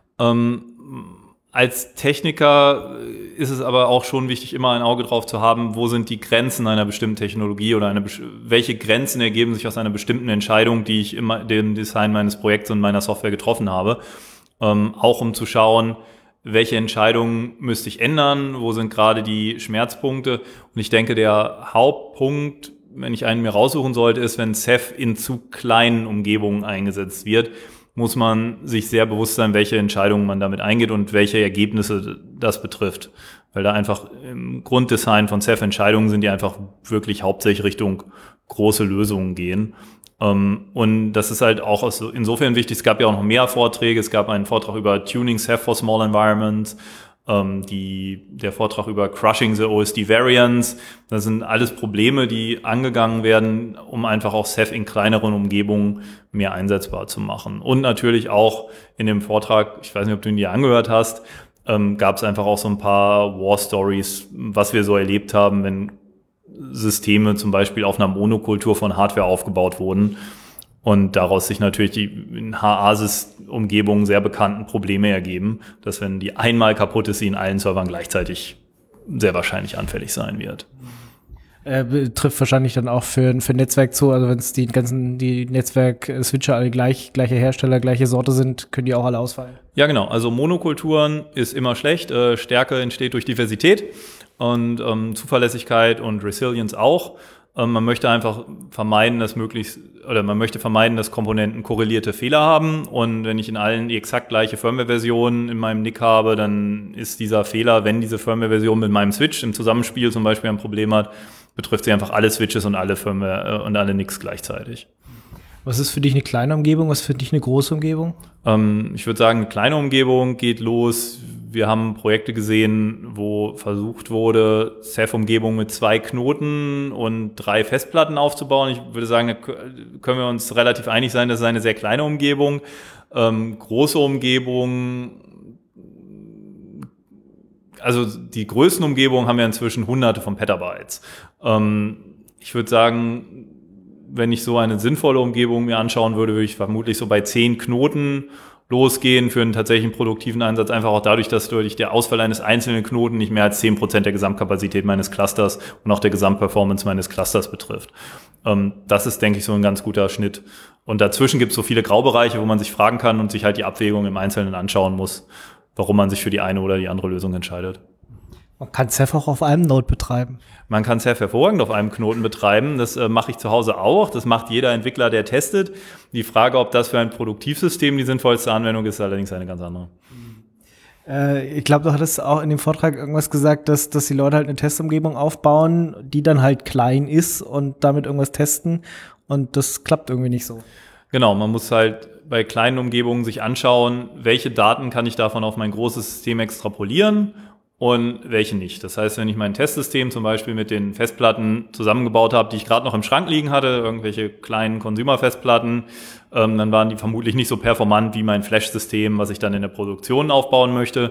Als Techniker ist es aber auch schon wichtig, immer ein Auge drauf zu haben, wo sind die Grenzen einer bestimmten Technologie oder welche Grenzen ergeben sich aus einer bestimmten Entscheidung, die ich immer dem Design meines Projekts und meiner Software getroffen habe. Auch um zu schauen, welche Entscheidungen müsste ich ändern, wo sind gerade die Schmerzpunkte. Und ich denke, der Hauptpunkt, wenn ich einen mir raussuchen sollte, ist, wenn Ceph in zu kleinen Umgebungen eingesetzt wird, muss man sich sehr bewusst sein, welche Entscheidungen man damit eingeht und welche Ergebnisse das betrifft. Weil da einfach im Grunddesign von Ceph Entscheidungen sind, die einfach wirklich hauptsächlich Richtung große Lösungen gehen. Und das ist halt auch insofern wichtig. Es gab ja auch noch mehr Vorträge. Es gab einen Vortrag über Tuning Ceph for Small Environments, der Vortrag über Crushing the OSD Variance. Das sind alles Probleme, die angegangen werden, um einfach auch Ceph in kleineren Umgebungen mehr einsetzbar zu machen. Und natürlich auch in dem Vortrag, ich weiß nicht, ob du ihn dir angehört hast, gab es einfach auch so ein paar War Stories, was wir so erlebt haben, wenn Systeme zum Beispiel auf einer Monokultur von Hardware aufgebaut wurden und daraus sich natürlich die in HA-Umgebungen sehr bekannten Probleme ergeben, dass wenn die einmal kaputt ist, sie in allen Servern gleichzeitig sehr wahrscheinlich anfällig sein wird. Trifft wahrscheinlich dann auch für Netzwerk zu, also wenn es die Netzwerk-Switcher alle gleiche Hersteller, gleiche Sorte sind, können die auch alle ausfallen? Ja, genau. Also Monokulturen ist immer schlecht. Stärke entsteht durch Diversität und Zuverlässigkeit und Resilience auch. Man möchte einfach vermeiden, dass Komponenten korrelierte Fehler haben. Und wenn ich in allen die exakt gleiche Firmware-Version in meinem NIC habe, dann ist dieser Fehler, wenn diese Firmware-Version mit meinem Switch im Zusammenspiel zum Beispiel ein Problem hat, betrifft sie einfach alle Switches und alle Firmware und alle NICs gleichzeitig. Was ist für dich eine kleine Umgebung? Was ist für dich eine große Umgebung? Ich würde sagen, eine kleine Umgebung geht los. Wir haben Projekte gesehen, wo versucht wurde, Ceph-Umgebung mit 2 Knoten und 3 Festplatten aufzubauen. Ich würde sagen, da können wir uns relativ einig sein, das ist eine sehr kleine Umgebung. Große Umgebung, also die größten Umgebungen haben ja inzwischen Hunderte von Petabytes. Ich würde sagen, wenn ich so eine sinnvolle Umgebung mir anschauen würde, würde ich vermutlich so bei 10 Knoten losgehen für einen tatsächlichen produktiven Einsatz, einfach auch dadurch, dass durch der Ausfall eines einzelnen Knoten nicht mehr als 10% der Gesamtkapazität meines Clusters und auch der Gesamtperformance meines Clusters betrifft. Das ist, denke ich, so ein ganz guter Schnitt. Und dazwischen gibt es so viele Graubereiche, wo man sich fragen kann und sich halt die Abwägung im Einzelnen anschauen muss, warum man sich für die eine oder die andere Lösung entscheidet. Man kann Ceph auch auf einem Node betreiben. Man kann Ceph hervorragend auf einem Knoten betreiben. Das mache ich zu Hause auch. Das macht jeder Entwickler, der testet. Die Frage, ob das für ein Produktivsystem die sinnvollste Anwendung ist, allerdings eine ganz andere. Ich glaube, du hattest auch in dem Vortrag irgendwas gesagt, dass die Leute halt eine Testumgebung aufbauen, die dann halt klein ist und damit irgendwas testen. Und das klappt irgendwie nicht so. Genau, man muss halt bei kleinen Umgebungen sich anschauen, welche Daten kann ich davon auf mein großes System extrapolieren und welche nicht. Das heißt, wenn ich mein Testsystem zum Beispiel mit den Festplatten zusammengebaut habe, die ich gerade noch im Schrank liegen hatte, irgendwelche kleinen Consumer-Festplatten, dann waren die vermutlich nicht so performant wie mein Flash-System, was ich dann in der Produktion aufbauen möchte,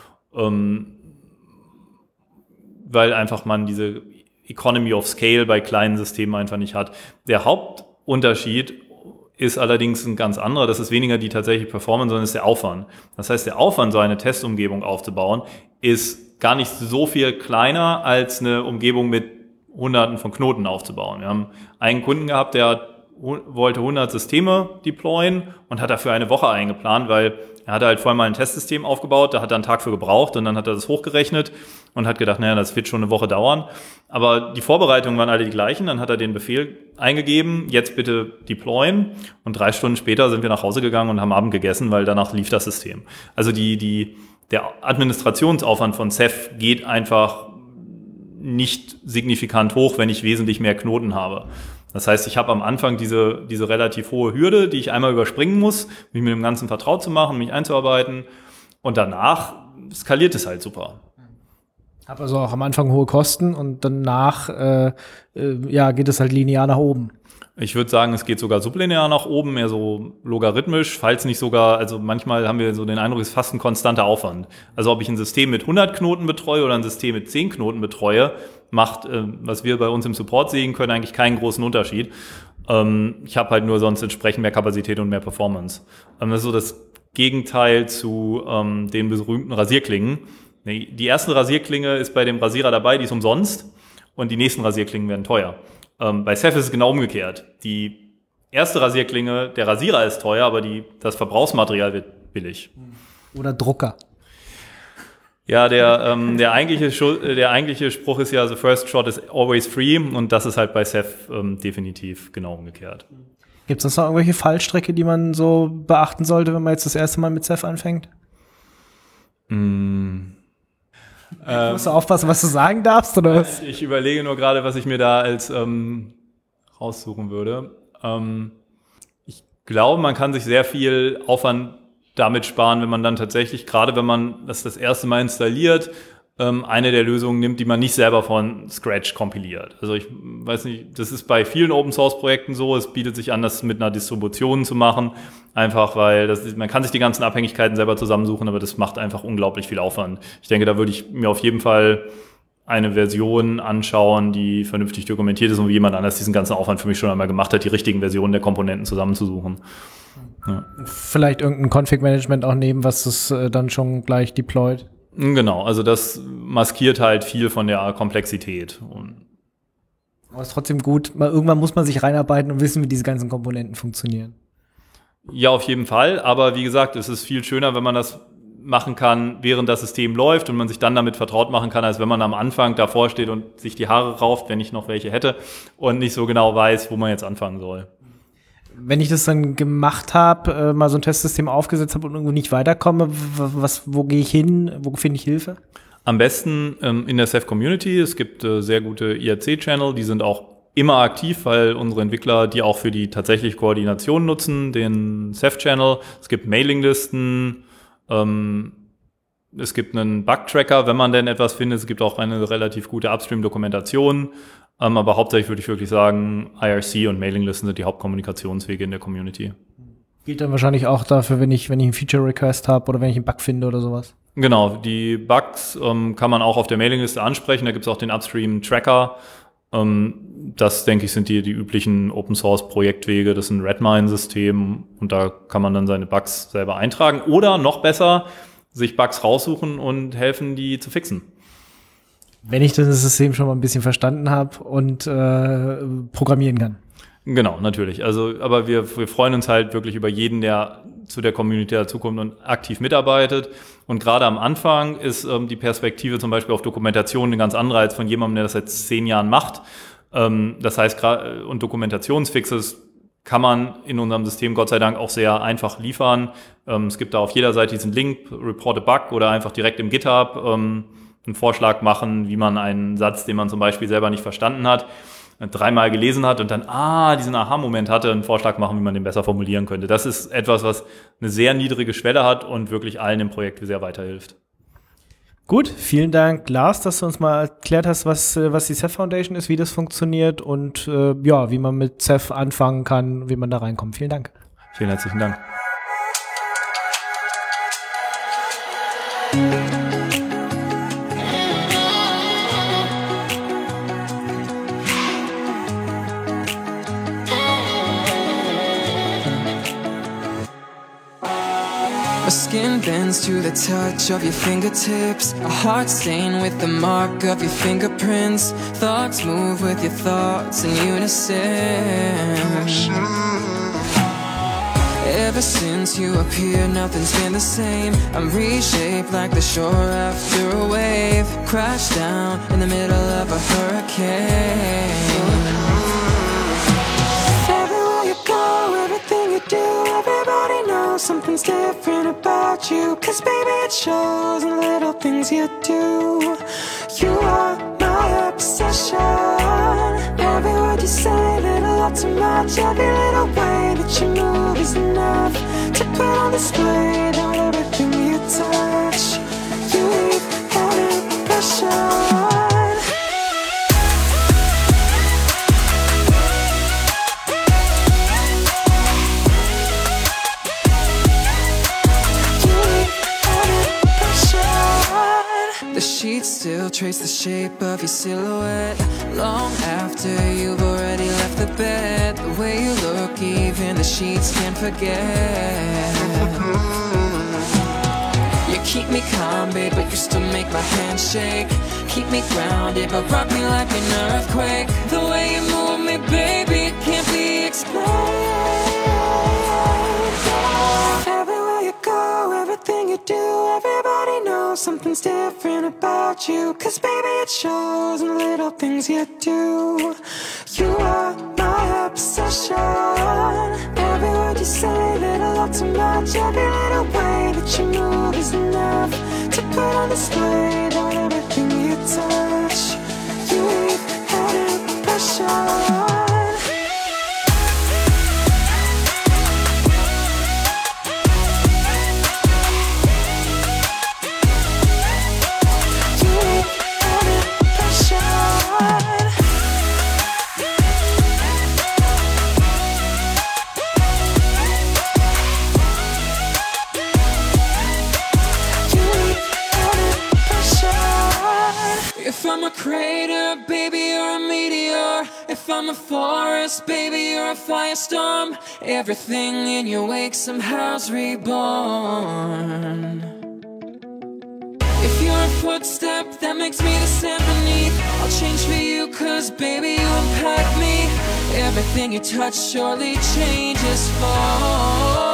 weil einfach man diese Economy of Scale bei kleinen Systemen einfach nicht hat. Der Hauptunterschied ist allerdings ein ganz anderer. Das ist weniger die tatsächliche Performance, sondern ist der Aufwand. Das heißt, der Aufwand, so eine Testumgebung aufzubauen, ist gar nicht so viel kleiner, als eine Umgebung mit Hunderten von Knoten aufzubauen. Wir haben einen Kunden gehabt, der wollte 100 Systeme deployen und hat dafür eine Woche eingeplant, weil er hatte halt vorher mal ein Testsystem aufgebaut, da hat er einen Tag für gebraucht und dann hat er das hochgerechnet und hat gedacht, naja, das wird schon eine Woche dauern. Aber die Vorbereitungen waren alle die gleichen, dann hat er den Befehl eingegeben, jetzt bitte deployen, und 3 Stunden später sind wir nach Hause gegangen und haben Abend gegessen, weil danach lief das System. Also der Administrationsaufwand von Ceph geht einfach nicht signifikant hoch, wenn ich wesentlich mehr Knoten habe. Das heißt, ich habe am Anfang diese relativ hohe Hürde, die ich einmal überspringen muss, mich mit dem Ganzen vertraut zu machen, mich einzuarbeiten, und danach skaliert es halt super. Habe also auch am Anfang hohe Kosten und danach geht es halt linear nach oben. Ich würde sagen, es geht sogar sublinear nach oben, mehr so logarithmisch, falls nicht sogar, also manchmal haben wir so den Eindruck, es ist fast ein konstanter Aufwand. Also ob ich ein System mit 100 Knoten betreue oder ein System mit 10 Knoten betreue, macht, was wir bei uns im Support sehen können, eigentlich keinen großen Unterschied. Ich habe halt nur sonst entsprechend mehr Kapazität und mehr Performance. Das ist so das Gegenteil zu den berühmten Rasierklingen. Die erste Rasierklinge ist bei dem Rasierer dabei, die ist umsonst, und die nächsten Rasierklingen werden teuer. Bei Ceph ist es genau umgekehrt. Die erste Rasierklinge, der Rasierer ist teuer, aber das Verbrauchsmaterial wird billig. Oder Drucker. Ja, der eigentliche Spruch ist ja, the first shot is always free, und das ist halt bei Ceph definitiv genau umgekehrt. Gibt es sonst noch irgendwelche Fallstricke, die man so beachten sollte, wenn man jetzt das erste Mal mit Ceph anfängt? Musst du aufpassen, was du sagen darfst, oder was? Ich überlege nur gerade, was ich mir da als raussuchen würde. Ich glaube, man kann sich sehr viel Aufwand damit sparen, wenn man dann tatsächlich, gerade wenn man das erste Mal installiert, eine der Lösungen nimmt, die man nicht selber von Scratch kompiliert. Also ich weiß nicht, das ist bei vielen Open-Source-Projekten so, es bietet sich an, das mit einer Distribution zu machen, einfach weil man kann sich die ganzen Abhängigkeiten selber zusammensuchen, aber das macht einfach unglaublich viel Aufwand. Ich denke, da würde ich mir auf jeden Fall eine Version anschauen, die vernünftig dokumentiert ist und wie jemand anders diesen ganzen Aufwand für mich schon einmal gemacht hat, die richtigen Versionen der Komponenten zusammenzusuchen. Ja. Vielleicht irgendein Config-Management auch nehmen, was das dann schon gleich deployt. Genau, also das maskiert halt viel von der Komplexität. Aber es ist trotzdem gut, irgendwann muss man sich reinarbeiten und wissen, wie diese ganzen Komponenten funktionieren. Ja, auf jeden Fall, aber wie gesagt, es ist viel schöner, wenn man das machen kann, während das System läuft und man sich dann damit vertraut machen kann, als wenn man am Anfang davor steht und sich die Haare rauft, wenn ich noch welche hätte, und nicht so genau weiß, wo man jetzt anfangen soll. Wenn ich das dann gemacht habe, mal so ein Testsystem aufgesetzt habe und irgendwo nicht weiterkomme, wo gehe ich hin? Wo finde ich Hilfe? Am besten in der Ceph Community. Es gibt sehr gute IRC-Channel, die sind auch immer aktiv, weil unsere Entwickler die auch für die tatsächliche Koordination nutzen, den Ceph-Channel. Es gibt Mailinglisten, es gibt einen Bug-Tracker, wenn man denn etwas findet. Es gibt auch eine relativ gute Upstream-Dokumentation. Aber hauptsächlich würde ich wirklich sagen, IRC und Mailinglisten sind die Hauptkommunikationswege in der Community. Gilt dann wahrscheinlich auch dafür, wenn ich einen Feature-Request habe oder wenn ich einen Bug finde oder sowas? Genau, die Bugs kann man auch auf der Mailingliste ansprechen. Da gibt es auch den Upstream-Tracker. Das, denke ich, sind die üblichen Open-Source-Projektwege. Das ist ein Redmine-System und da kann man dann seine Bugs selber eintragen. Oder noch besser, sich Bugs raussuchen und helfen, die zu fixen. Wenn ich das System schon mal ein bisschen verstanden habe und programmieren kann. Genau, natürlich. Also, aber wir freuen uns halt wirklich über jeden, der zu der Community dazukommt und aktiv mitarbeitet. Und gerade am Anfang ist die Perspektive zum Beispiel auf Dokumentation eine ganz andere als von jemandem, der das seit 10 Jahren macht. Das heißt, und Dokumentationsfixes kann man in unserem System Gott sei Dank auch sehr einfach liefern. Es gibt da auf jeder Seite diesen Link, Report a Bug, oder einfach direkt im GitHub einen Vorschlag machen, wie man einen Satz, den man zum Beispiel selber nicht verstanden hat, 3-mal gelesen hat und dann diesen Aha-Moment hatte, einen Vorschlag machen, wie man den besser formulieren könnte. Das ist etwas, was eine sehr niedrige Schwelle hat und wirklich allen im Projekt sehr weiterhilft. Gut, vielen Dank, Lars, dass du uns mal erklärt hast, was die Ceph Foundation ist, wie das funktioniert und wie man mit Ceph anfangen kann, wie man da reinkommt. Vielen Dank. Vielen herzlichen Dank. My skin bends to the touch of your fingertips. A heart stained with the mark of your fingerprints. Thoughts move with your thoughts in unison. Ever since you appeared, nothing's been the same. I'm reshaped like the shore after a wave. Crash down in the middle of a hurricane. Everywhere you go, everything you do, everybody knows something's different about you. 'Cause baby it shows in the little things you do. You are my obsession. Every word you say, little or too much. Every little way that you move is enough to put on display that everything you touch. You leave an impression. The sheets still trace the shape of your silhouette long after you've already left the bed. The way you look, even the sheets can't forget. You keep me calm, babe, but you still make my hands shake. Keep me grounded, but rock me like an earthquake. The way you move me, baby, can't be explained. Everywhere you go, everything you do, everybody knows something's something's different about you. 'Cause baby it shows in the little things you do. You are my obsession. Every word you say, little love too much. Every little way that you move is enough to put on display on everything you touch. You leave head impression. If I'm a crater, baby, you're a meteor. If I'm a forest, baby, you're a firestorm. Everything in your wake somehow's reborn. If you're a footstep, that makes me the sand beneath. I'll change for you, 'cause baby, you impact me. Everything you touch surely changes for.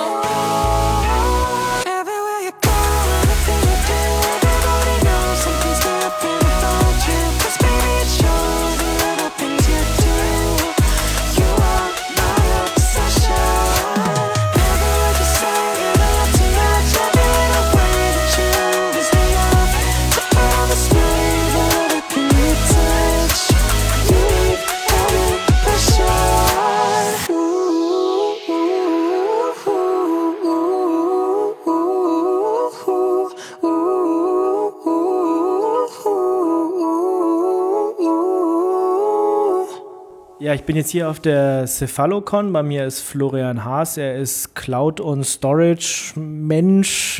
Everywhere you go, everything you do, everybody knows something's different about you. 'Cause baby, it shows the little things you do. You are my obsession. Every word you say, little love too much. Every little way that you move is enough to put on display for everything you touch. You leave every impression. Ooh, ooh, ooh, ooh, ooh, ooh, ooh. Ja, ich bin jetzt hier auf der Cephalocon. Bei mir ist Florian Haas. Er ist Cloud- und Storage-Mensch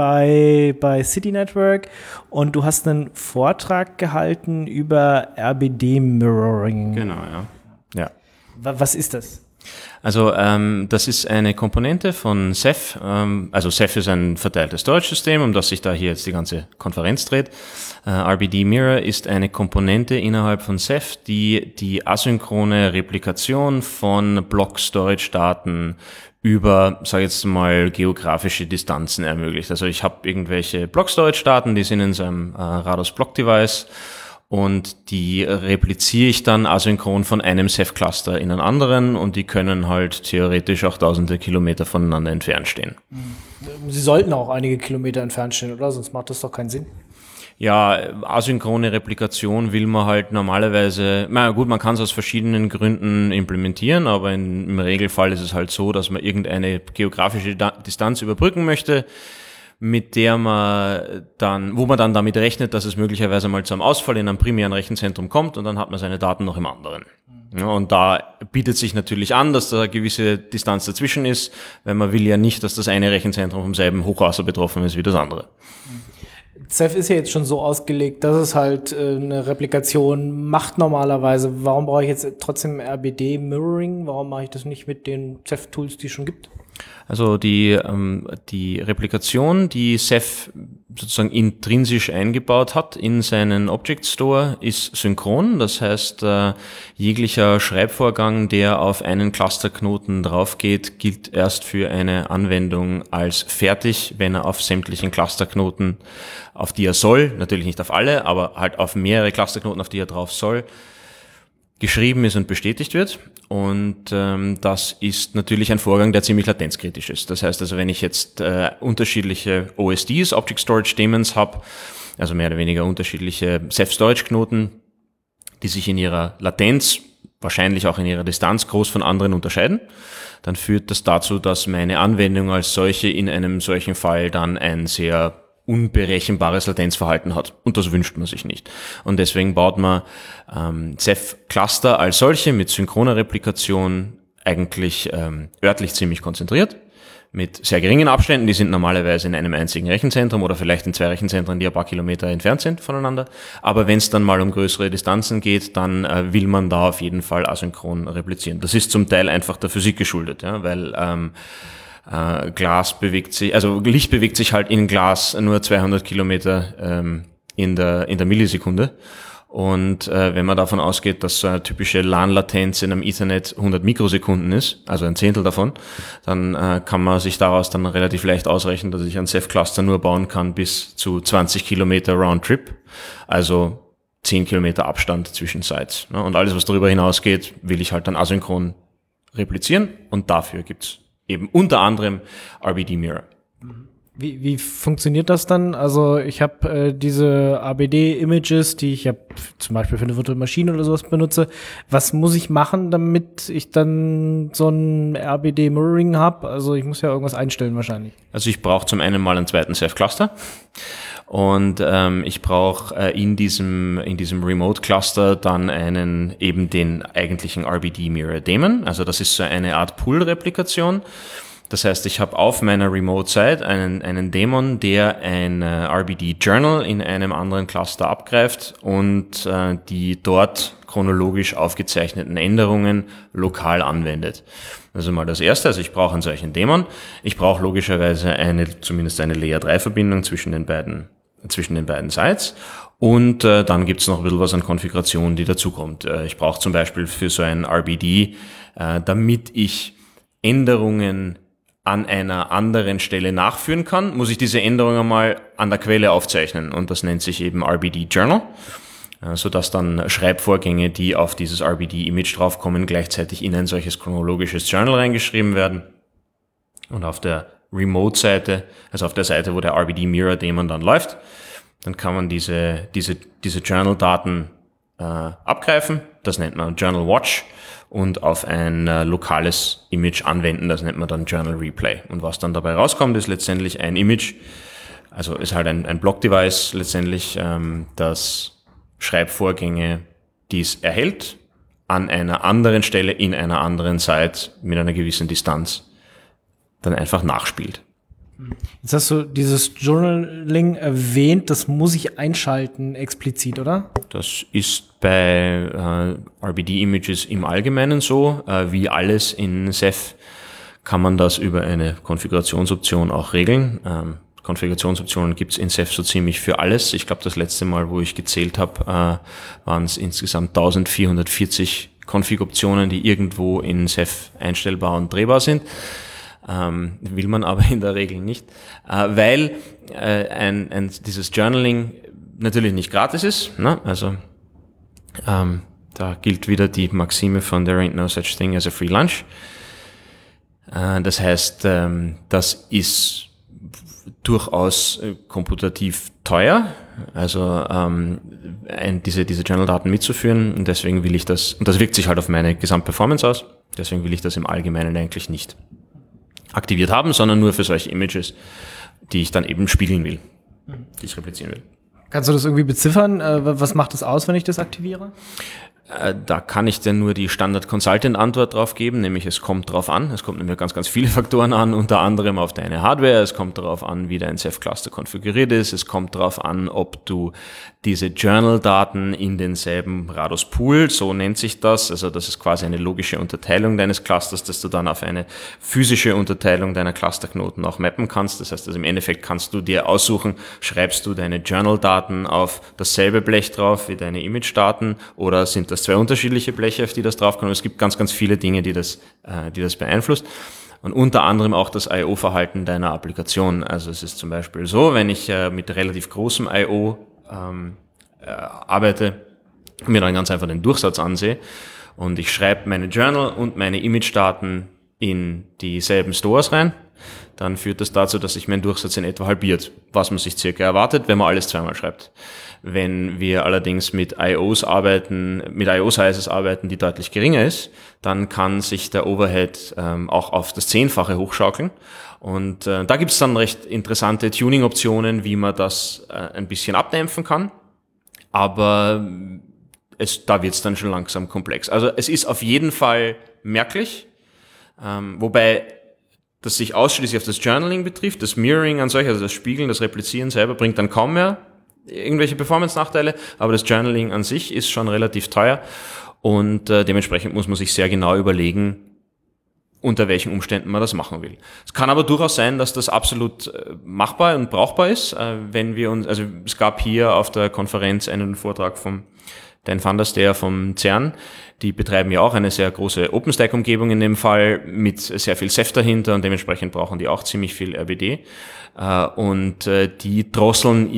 bei City Network. Und du hast einen Vortrag gehalten über RBD-Mirroring. Genau, ja. Was ist das? Also das ist eine Komponente von Ceph. Also Ceph ist ein verteiltes Storage-System, um das sich da hier jetzt die ganze Konferenz dreht. RBD Mirror ist eine Komponente innerhalb von Ceph, die die asynchrone Replikation von Block-Storage-Daten über, sag ich jetzt mal, geografische Distanzen ermöglicht. Also ich habe irgendwelche Block-Storage-Daten, die sind in so einem Rados-Block-Device. Und die repliziere ich dann asynchron von einem Ceph-Cluster in einen anderen und die können halt theoretisch auch tausende Kilometer voneinander entfernt stehen. Sie sollten auch einige Kilometer entfernt stehen, oder? Sonst macht das doch keinen Sinn. Ja, asynchrone Replikation will man halt normalerweise, na gut, man kann es aus verschiedenen Gründen implementieren, aber im Regelfall ist es halt so, dass man irgendeine geografische Distanz überbrücken möchte, mit der man dann, wo man dann damit rechnet, dass es möglicherweise mal zu einem Ausfall in einem primären Rechenzentrum kommt und dann hat man seine Daten noch im anderen. Ja, und da bietet sich natürlich an, dass da eine gewisse Distanz dazwischen ist, weil man will ja nicht, dass das eine Rechenzentrum vom selben Hochwasser betroffen ist wie das andere. Ceph ist ja jetzt schon so ausgelegt, dass es halt eine Replikation macht normalerweise. Warum brauche ich jetzt trotzdem RBD-Mirroring? Warum mache ich das nicht mit den Ceph-Tools, die es schon gibt? Also die Replikation, die Ceph sozusagen intrinsisch eingebaut hat in seinen Object Store, ist synchron. Das heißt, jeglicher Schreibvorgang, der auf einen Clusterknoten draufgeht, gilt erst für eine Anwendung als fertig, wenn er auf sämtlichen Clusterknoten, auf die er soll, natürlich nicht auf alle, aber halt auf mehrere Clusterknoten, auf die er drauf soll, geschrieben ist und bestätigt wird. Und das ist natürlich ein Vorgang, der ziemlich latenzkritisch ist. Das heißt also, wenn ich jetzt unterschiedliche OSDs, Object Storage Daemons habe, also mehr oder weniger unterschiedliche Ceph-Storage-Knoten, die sich in ihrer Latenz, wahrscheinlich auch in ihrer Distanz groß von anderen unterscheiden, dann führt das dazu, dass meine Anwendung als solche in einem solchen Fall dann ein sehr unberechenbares Latenzverhalten hat. Und das wünscht man sich nicht. Und deswegen baut man Ceph-Cluster als solche mit synchroner Replikation eigentlich örtlich ziemlich konzentriert, mit sehr geringen Abständen. Die sind normalerweise in einem einzigen Rechenzentrum oder vielleicht in zwei Rechenzentren, die ein paar Kilometer entfernt sind voneinander. Aber wenn es dann mal um größere Distanzen geht, dann will man da auf jeden Fall asynchron replizieren. Das ist zum Teil einfach der Physik geschuldet, ja, weil Glas bewegt sich, also Licht bewegt sich halt in Glas nur 200 Kilometer in der Millisekunde. Und wenn man davon ausgeht, dass so eine typische LAN-Latenz in einem Ethernet 100 Mikrosekunden ist, also ein Zehntel davon, dann kann man sich daraus dann relativ leicht ausrechnen, dass ich ein Ceph-Cluster nur bauen kann bis zu 20 Kilometer Roundtrip, also 10 Kilometer Abstand zwischen Sites. Und alles, was darüber hinausgeht, will ich halt dann asynchron replizieren und dafür gibt's eben unter anderem RBD Mirror. Wie funktioniert das dann? Also ich habe diese ABD-Images, die ich ja zum Beispiel für eine virtuelle Maschine oder sowas benutze. Was muss ich machen, damit ich dann so ein RBD-Mirroring habe? Also ich muss ja irgendwas einstellen wahrscheinlich. Also ich brauche zum einen mal einen zweiten Ceph-Cluster und ich brauche in diesem Remote-Cluster dann eben den eigentlichen RBD-Mirror-Daemon. Also das ist so eine Art Pool-Replikation. Das heißt, ich habe auf meiner Remote-Site einen Daemon, der ein RBD-Journal in einem anderen Cluster abgreift und die dort chronologisch aufgezeichneten Änderungen lokal anwendet. Also mal das Erste, also ich brauche einen solchen Daemon. Ich brauche logischerweise zumindest eine Layer-3-Verbindung zwischen den beiden Sites. Und dann gibt's noch ein bisschen was an Konfiguration, die dazukommt. Ich brauche zum Beispiel für so ein RBD, damit ich Änderungen an einer anderen Stelle nachführen kann, muss ich diese Änderung einmal an der Quelle aufzeichnen und das nennt sich eben RBD Journal, sodass dann Schreibvorgänge, die auf dieses RBD-Image draufkommen, gleichzeitig in ein solches chronologisches Journal reingeschrieben werden. Und auf der Remote-Seite, also auf der Seite, wo der RBD-Mirror-Daemon dann läuft, dann kann man diese Journal-Daten abgreifen, das nennt man Journal Watch, und auf ein lokales Image anwenden, das nennt man dann Journal Replay. Und was dann dabei rauskommt, ist letztendlich ein Image, also ist halt ein Block-Device letztendlich, das Schreibvorgänge, die es erhält, an einer anderen Stelle in einer anderen Site mit einer gewissen Distanz dann einfach nachspielt. Jetzt hast du dieses Journaling erwähnt, das muss ich einschalten explizit, oder? Das ist bei RBD-Images im Allgemeinen so. Wie alles in Ceph kann man das über eine Konfigurationsoption auch regeln. Konfigurationsoptionen gibt's in Ceph so ziemlich für alles. Ich glaube, das letzte Mal, wo ich gezählt habe, waren es insgesamt 1440 Config-Optionen, die irgendwo in Ceph einstellbar und drehbar sind. Will man aber in der Regel nicht, weil dieses Journaling natürlich nicht gratis ist, ne? Also da gilt wieder die Maxime von There ain't no such thing as a free lunch. Das heißt, das ist durchaus komputativ teuer, also diese Journal-Daten mitzuführen, und deswegen will ich das, und das wirkt sich halt auf meine Gesamtperformance aus, deswegen will ich das im Allgemeinen eigentlich nicht aktiviert haben, sondern nur für solche Images, die ich dann eben spiegeln will, die ich replizieren will. Kannst du das irgendwie beziffern? Was macht das aus, wenn ich das aktiviere? Da kann ich denn nur die Standard-Consultant-Antwort drauf geben, nämlich es kommt drauf an. Es kommt nämlich ganz, ganz viele Faktoren an, unter anderem auf deine Hardware. Es kommt darauf an, wie dein Ceph-Cluster konfiguriert ist. Es kommt darauf an, ob du diese Journal-Daten in denselben Rados-Pool, so nennt sich das, also das ist quasi eine logische Unterteilung deines Clusters, dass du dann auf eine physische Unterteilung deiner Clusterknoten auch mappen kannst. Das heißt, also im Endeffekt kannst du dir aussuchen, schreibst du deine Journal-Daten auf dasselbe Blech drauf wie deine Image-Daten, oder sind das zwei unterschiedliche Bleche, auf die das draufkommt. Es gibt ganz, ganz viele Dinge, die das beeinflusst. Und unter anderem auch das I/O-Verhalten deiner Applikation. Also es ist zum Beispiel so, wenn ich mit relativ großem I/O arbeite, mir dann ganz einfach den Durchsatz ansehe und ich schreibe meine Journal und meine Image-Daten in dieselben Stores rein, dann führt das dazu, dass sich mein Durchsatz in etwa halbiert, was man sich circa erwartet, wenn man alles zweimal schreibt. Wenn wir allerdings mit IO-Sizes arbeiten, die deutlich geringer ist, dann kann sich der Overhead auch auf das 10-fache hochschaukeln. Und da gibt's dann recht interessante Tuning-Optionen, wie man das ein bisschen abdämpfen kann. Aber da wird's dann schon langsam komplex. Also es ist auf jeden Fall merklich, wobei das sich ausschließlich auf das Journaling betrifft. Das Mirroring an solch, also das Spiegeln, das Replizieren selber bringt dann kaum mehr irgendwelche Performance-Nachteile, aber das Journaling an sich ist schon relativ teuer und dementsprechend muss man sich sehr genau überlegen, unter welchen Umständen man das machen will. Es kann aber durchaus sein, dass das absolut machbar und brauchbar ist, wenn wir uns, also es gab hier auf der Konferenz einen Vortrag vom Dan van der Steer vom CERN, die betreiben ja auch eine sehr große OpenStack-Umgebung in dem Fall mit sehr viel Ceph dahinter und dementsprechend brauchen die auch ziemlich viel RBD. Und die drosseln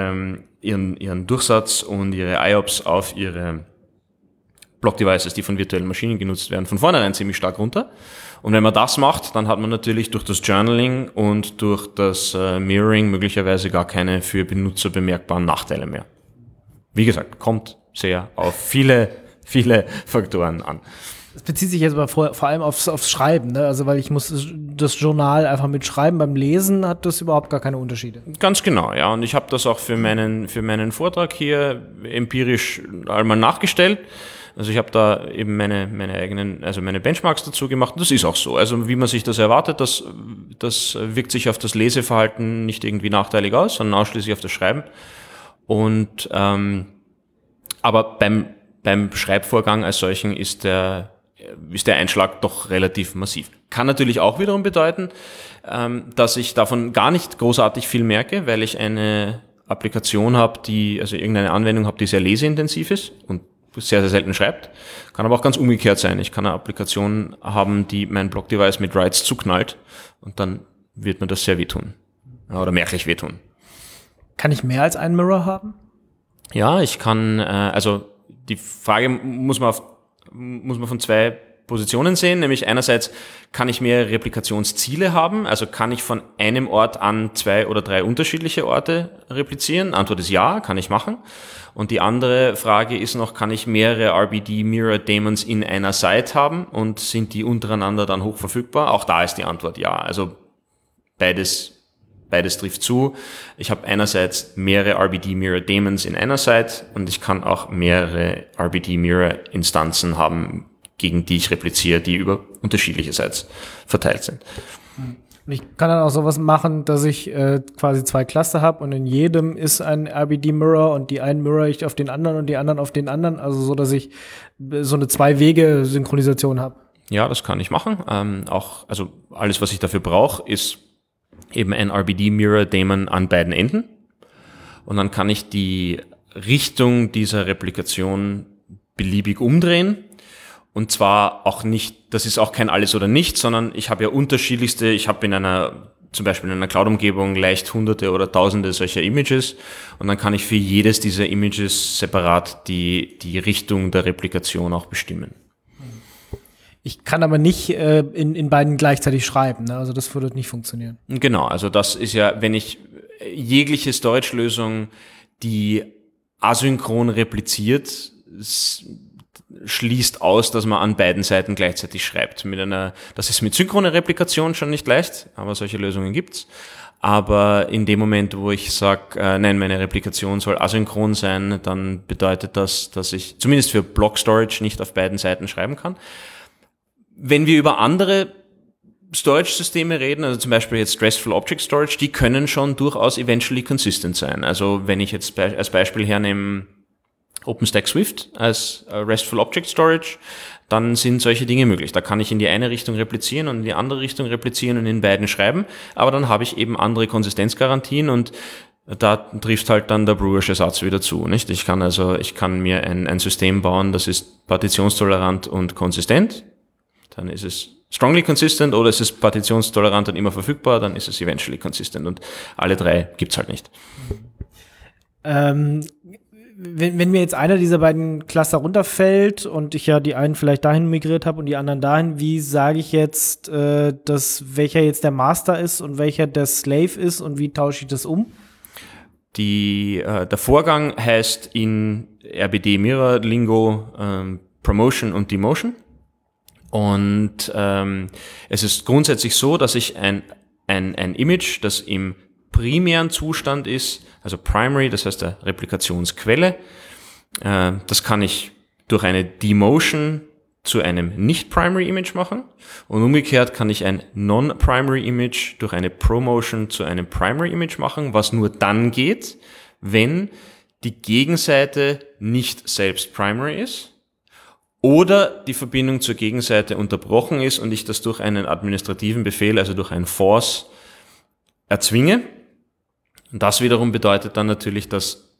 ihren Durchsatz und ihre IOPS auf ihre Block-Devices, die von virtuellen Maschinen genutzt werden, von vornherein ziemlich stark runter. Und wenn man das macht, dann hat man natürlich durch das Journaling und durch das Mirroring möglicherweise gar keine für Benutzer bemerkbaren Nachteile mehr. Wie gesagt, kommt sehr auf viele Faktoren an. Das bezieht sich jetzt aber vor allem aufs Schreiben, ne? Also weil ich muss das Journal einfach mitschreiben. Beim Lesen hat das überhaupt gar keine Unterschiede. Ganz genau, ja. Und ich habe das auch für meinen Vortrag hier empirisch einmal nachgestellt. Also ich habe da eben meine eigenen, also meine Benchmarks dazu gemacht. Und das ist auch so. Also wie man sich das erwartet, das wirkt sich auf das Leseverhalten nicht irgendwie nachteilig aus, sondern ausschließlich auf das Schreiben. Und aber beim Schreibvorgang als solchen ist der Einschlag doch relativ massiv. Kann natürlich auch wiederum bedeuten, dass ich davon gar nicht großartig viel merke, weil ich eine Applikation habe, also irgendeine Anwendung habe, die sehr leseintensiv ist und sehr, sehr selten schreibt. Kann aber auch ganz umgekehrt sein. Ich kann eine Applikation haben, die mein Block-Device mit Writes zuknallt und dann wird mir das sehr wehtun. Oder merklich wehtun. Kann ich mehr als einen Mirror haben? Ja, ich kann, also die Frage muss man von zwei Positionen sehen, nämlich einerseits kann ich mehrere Replikationsziele haben, also kann ich von einem Ort an 2 oder 3 unterschiedliche Orte replizieren? Antwort ist ja, kann ich machen. Und die andere Frage ist noch, kann ich mehrere RBD-Mirror-Daemons in einer Site haben und sind die untereinander dann hochverfügbar? Auch da ist die Antwort ja, also beides trifft zu. Ich habe einerseits mehrere RBD-Mirror-Daemons in einer Site und ich kann auch mehrere RBD-Mirror-Instanzen haben, gegen die ich repliziere, die über unterschiedliche Sites verteilt sind. Und ich kann dann auch sowas machen, dass ich quasi 2 Cluster habe und in jedem ist ein RBD-Mirror und die einen mirror ich auf den anderen und die anderen auf den anderen, also so, dass ich so eine 2-Wege-Synchronisation habe. Ja, das kann ich machen. Also alles, was ich dafür brauche, ist eben ein RBD-Mirror-Daemon an beiden Enden. Und dann kann ich die Richtung dieser Replikation beliebig umdrehen. Und zwar auch nicht, das ist auch kein Alles oder Nichts, sondern ich habe ja unterschiedlichste, ich habe zum Beispiel in einer Cloud-Umgebung leicht Hunderte oder Tausende solcher Images und dann kann ich für jedes dieser Images separat die Richtung der Replikation auch bestimmen. Ich kann aber nicht in beiden gleichzeitig schreiben, ne? Also das würde nicht funktionieren. Genau, also das ist ja, wenn ich jegliche Storage-Lösung, die asynchron repliziert, schließt aus, dass man an beiden Seiten gleichzeitig schreibt. Das ist mit synchroner Replikation schon nicht leicht, aber solche Lösungen gibt's. Aber in dem Moment, wo ich sage, nein, meine Replikation soll asynchron sein, dann bedeutet das, dass ich zumindest für Block Storage nicht auf beiden Seiten schreiben kann. Wenn wir über andere Storage-Systeme reden, also zum Beispiel jetzt RESTful Object Storage, die können schon durchaus eventually consistent sein. Also wenn ich jetzt als Beispiel hernehme OpenStack Swift als RESTful Object Storage, dann sind solche Dinge möglich. Da kann ich in die eine Richtung replizieren und in die andere Richtung replizieren und in beiden schreiben, aber dann habe ich eben andere Konsistenzgarantien und da trifft halt dann der Brewersche Satz wieder zu, nicht? Ich kann mir ein System bauen, das ist partitionstolerant und konsistent, dann ist es strongly consistent, oder es ist partitionstolerant und immer verfügbar, dann ist es eventually consistent und alle drei gibt's halt nicht. Wenn mir jetzt einer dieser beiden Cluster runterfällt und ich ja die einen vielleicht dahin migriert habe und die anderen dahin, wie sage ich jetzt, welcher jetzt der Master ist und welcher der Slave ist und wie tausche ich das um? Der Vorgang heißt in RBD Mirror Lingo Promotion und Demotion. Und es ist grundsätzlich so, dass ich ein Image, das im primären Zustand ist, also Primary, das heißt der Replikationsquelle, das kann ich durch eine Demotion zu einem Nicht-Primary-Image machen und umgekehrt kann ich ein Non-Primary-Image durch eine Promotion zu einem Primary-Image machen, was nur dann geht, wenn die Gegenseite nicht selbst Primary ist oder die Verbindung zur Gegenseite unterbrochen ist und ich das durch einen administrativen Befehl, also durch ein Force, erzwinge. Und das wiederum bedeutet dann natürlich, dass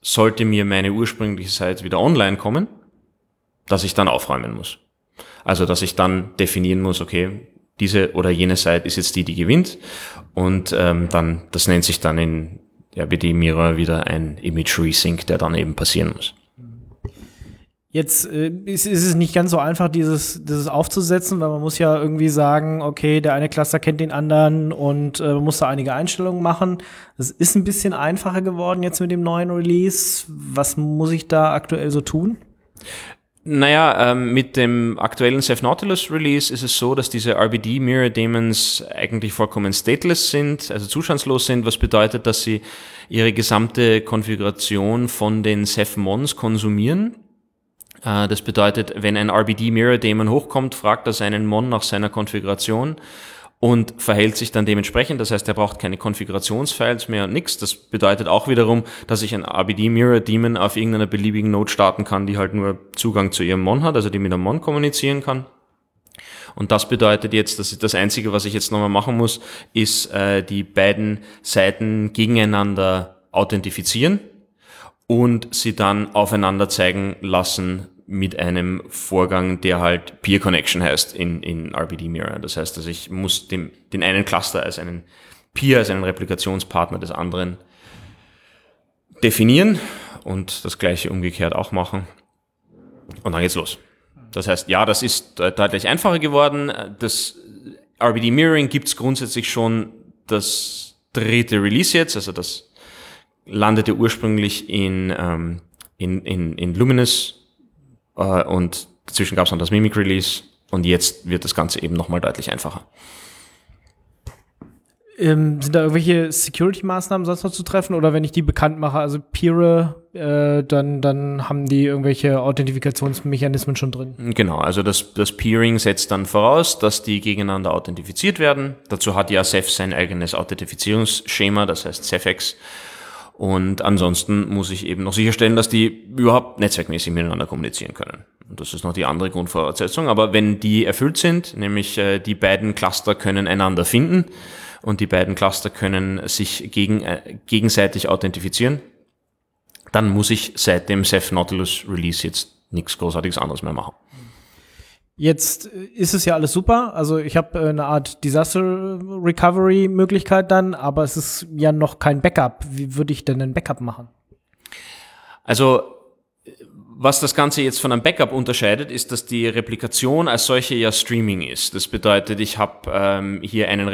sollte mir meine ursprüngliche Site wieder online kommen, dass ich dann aufräumen muss. Also, dass ich dann definieren muss, okay, diese oder jene Site ist jetzt die gewinnt, und dann, das nennt sich dann in RBD Mirror wieder ein Image Resync, der dann eben passieren muss. Jetzt ist es nicht ganz so einfach, dieses aufzusetzen, weil man muss ja irgendwie sagen, okay, der eine Cluster kennt den anderen und man muss da einige Einstellungen machen. Das ist ein bisschen einfacher geworden jetzt mit dem neuen Release. Was muss ich da aktuell so tun? Naja, mit dem aktuellen Ceph Nautilus Release ist es so, dass diese RBD Mirror Daemons eigentlich vollkommen stateless sind, also zustandslos sind, was bedeutet, dass sie ihre gesamte Konfiguration von den Ceph Mons konsumieren. Das bedeutet, wenn ein RBD Mirror Daemon hochkommt, fragt er seinen Mon nach seiner Konfiguration und verhält sich dann dementsprechend. Das heißt, er braucht keine Konfigurationsfiles mehr und nichts. Das bedeutet auch wiederum, dass ich ein RBD Mirror Daemon auf irgendeiner beliebigen Node starten kann, die halt nur Zugang zu ihrem Mon hat, also die mit einem Mon kommunizieren kann. Und das bedeutet jetzt, dass das Einzige, was ich jetzt nochmal machen muss, ist die beiden Seiten gegeneinander authentifizieren und sie dann aufeinander zeigen lassen mit einem Vorgang, der halt Peer Connection heißt in RBD Mirror. Das heißt, dass ich muss den einen Cluster als einen Peer, als einen Replikationspartner des anderen definieren und das gleiche umgekehrt auch machen. Und dann geht's los. Das heißt, ja, das ist deutlich einfacher geworden. Das RBD Mirroring gibt's grundsätzlich schon das 3. Release jetzt, also das landete ursprünglich in Luminous und dazwischen gab es noch das Mimic Release und jetzt wird das Ganze eben nochmal deutlich einfacher. Sind da irgendwelche Security-Maßnahmen sonst noch zu treffen, oder wenn ich die bekannt mache, also Peer, dann haben die irgendwelche Authentifikationsmechanismen schon drin? Genau, also das Peering setzt dann voraus, dass die gegeneinander authentifiziert werden. Dazu hat ja Ceph sein eigenes Authentifizierungsschema, das heißt Cephx. Und ansonsten muss ich eben noch sicherstellen, dass die überhaupt netzwerkmäßig miteinander kommunizieren können. Und das ist noch die andere Grundvoraussetzung. Aber wenn die erfüllt sind, nämlich die beiden Cluster können einander finden und die beiden Cluster können sich gegenseitig authentifizieren, dann muss ich seit dem Ceph Nautilus Release jetzt nichts Großartiges anderes mehr machen. Jetzt ist es ja alles super, also ich habe eine Art Disaster Recovery Möglichkeit dann, aber es ist ja noch kein Backup. Wie würde ich denn ein Backup machen? Also was das Ganze jetzt von einem Backup unterscheidet, ist, dass die Replikation als solche ja Streaming ist. Das bedeutet, ich habe hier einen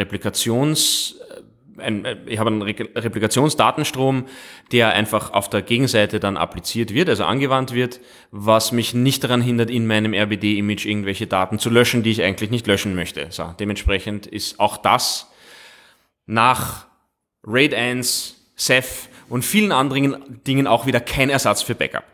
Replikationsdatenstrom, der einfach auf der Gegenseite dann appliziert wird, also angewandt wird, was mich nicht daran hindert, in meinem RBD-Image irgendwelche Daten zu löschen, die ich eigentlich nicht löschen möchte. So, dementsprechend ist auch das nach RAID 1, Ceph und vielen anderen Dingen auch wieder kein Ersatz für Backup.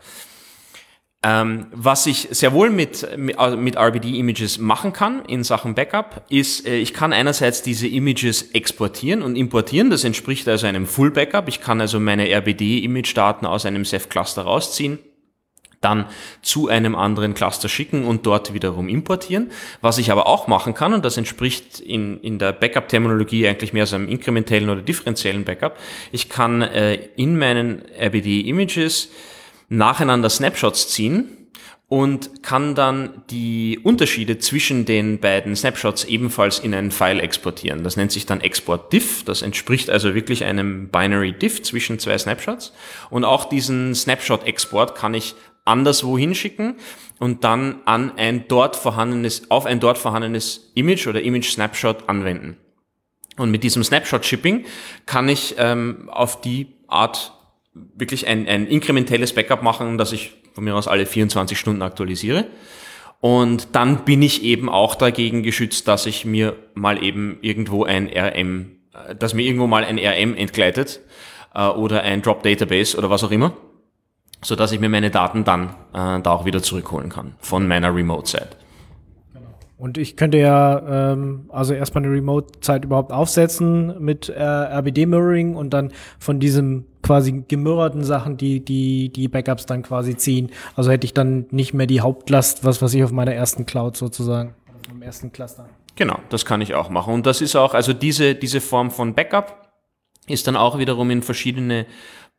Was ich sehr wohl mit RBD-Images machen kann in Sachen Backup, ist, ich kann einerseits diese Images exportieren und importieren. Das entspricht also einem Full-Backup. Ich kann also meine RBD-Image-Daten aus einem Ceph-Cluster rausziehen, dann zu einem anderen Cluster schicken und dort wiederum importieren. Was ich aber auch machen kann, und das entspricht in der Backup-Terminologie eigentlich mehr so einem inkrementellen oder differenziellen Backup, ich kann in meinen RBD-Images nacheinander Snapshots ziehen und kann dann die Unterschiede zwischen den beiden Snapshots ebenfalls in ein File exportieren. Das nennt sich dann Export Diff. Das entspricht also wirklich einem Binary Diff zwischen zwei Snapshots. Und auch diesen Snapshot-Export kann ich anderswo hinschicken und dann auf ein dort vorhandenes Image oder Image-Snapshot anwenden. Und mit diesem Snapshot-Shipping kann ich auf die Art wirklich ein inkrementelles Backup machen, das ich von mir aus alle 24 Stunden aktualisiere. Und dann bin ich eben auch dagegen geschützt, dass ich mir mal eben irgendwo ein RM entgleitet oder ein Drop Database oder was auch immer, so dass ich mir meine Daten dann da auch wieder zurückholen kann von meiner Remote-Site. Und ich könnte ja also erstmal eine Remote-Zeit überhaupt aufsetzen mit RBD-Mirroring und dann von diesem quasi gemirrorten Sachen die Backups dann quasi ziehen. Also hätte ich dann nicht mehr die Hauptlast, was ich auf meiner ersten Cloud sozusagen, auf meinem ersten Cluster. Genau, das kann ich auch machen. Und das ist auch, also diese Form von Backup ist dann auch wiederum in verschiedene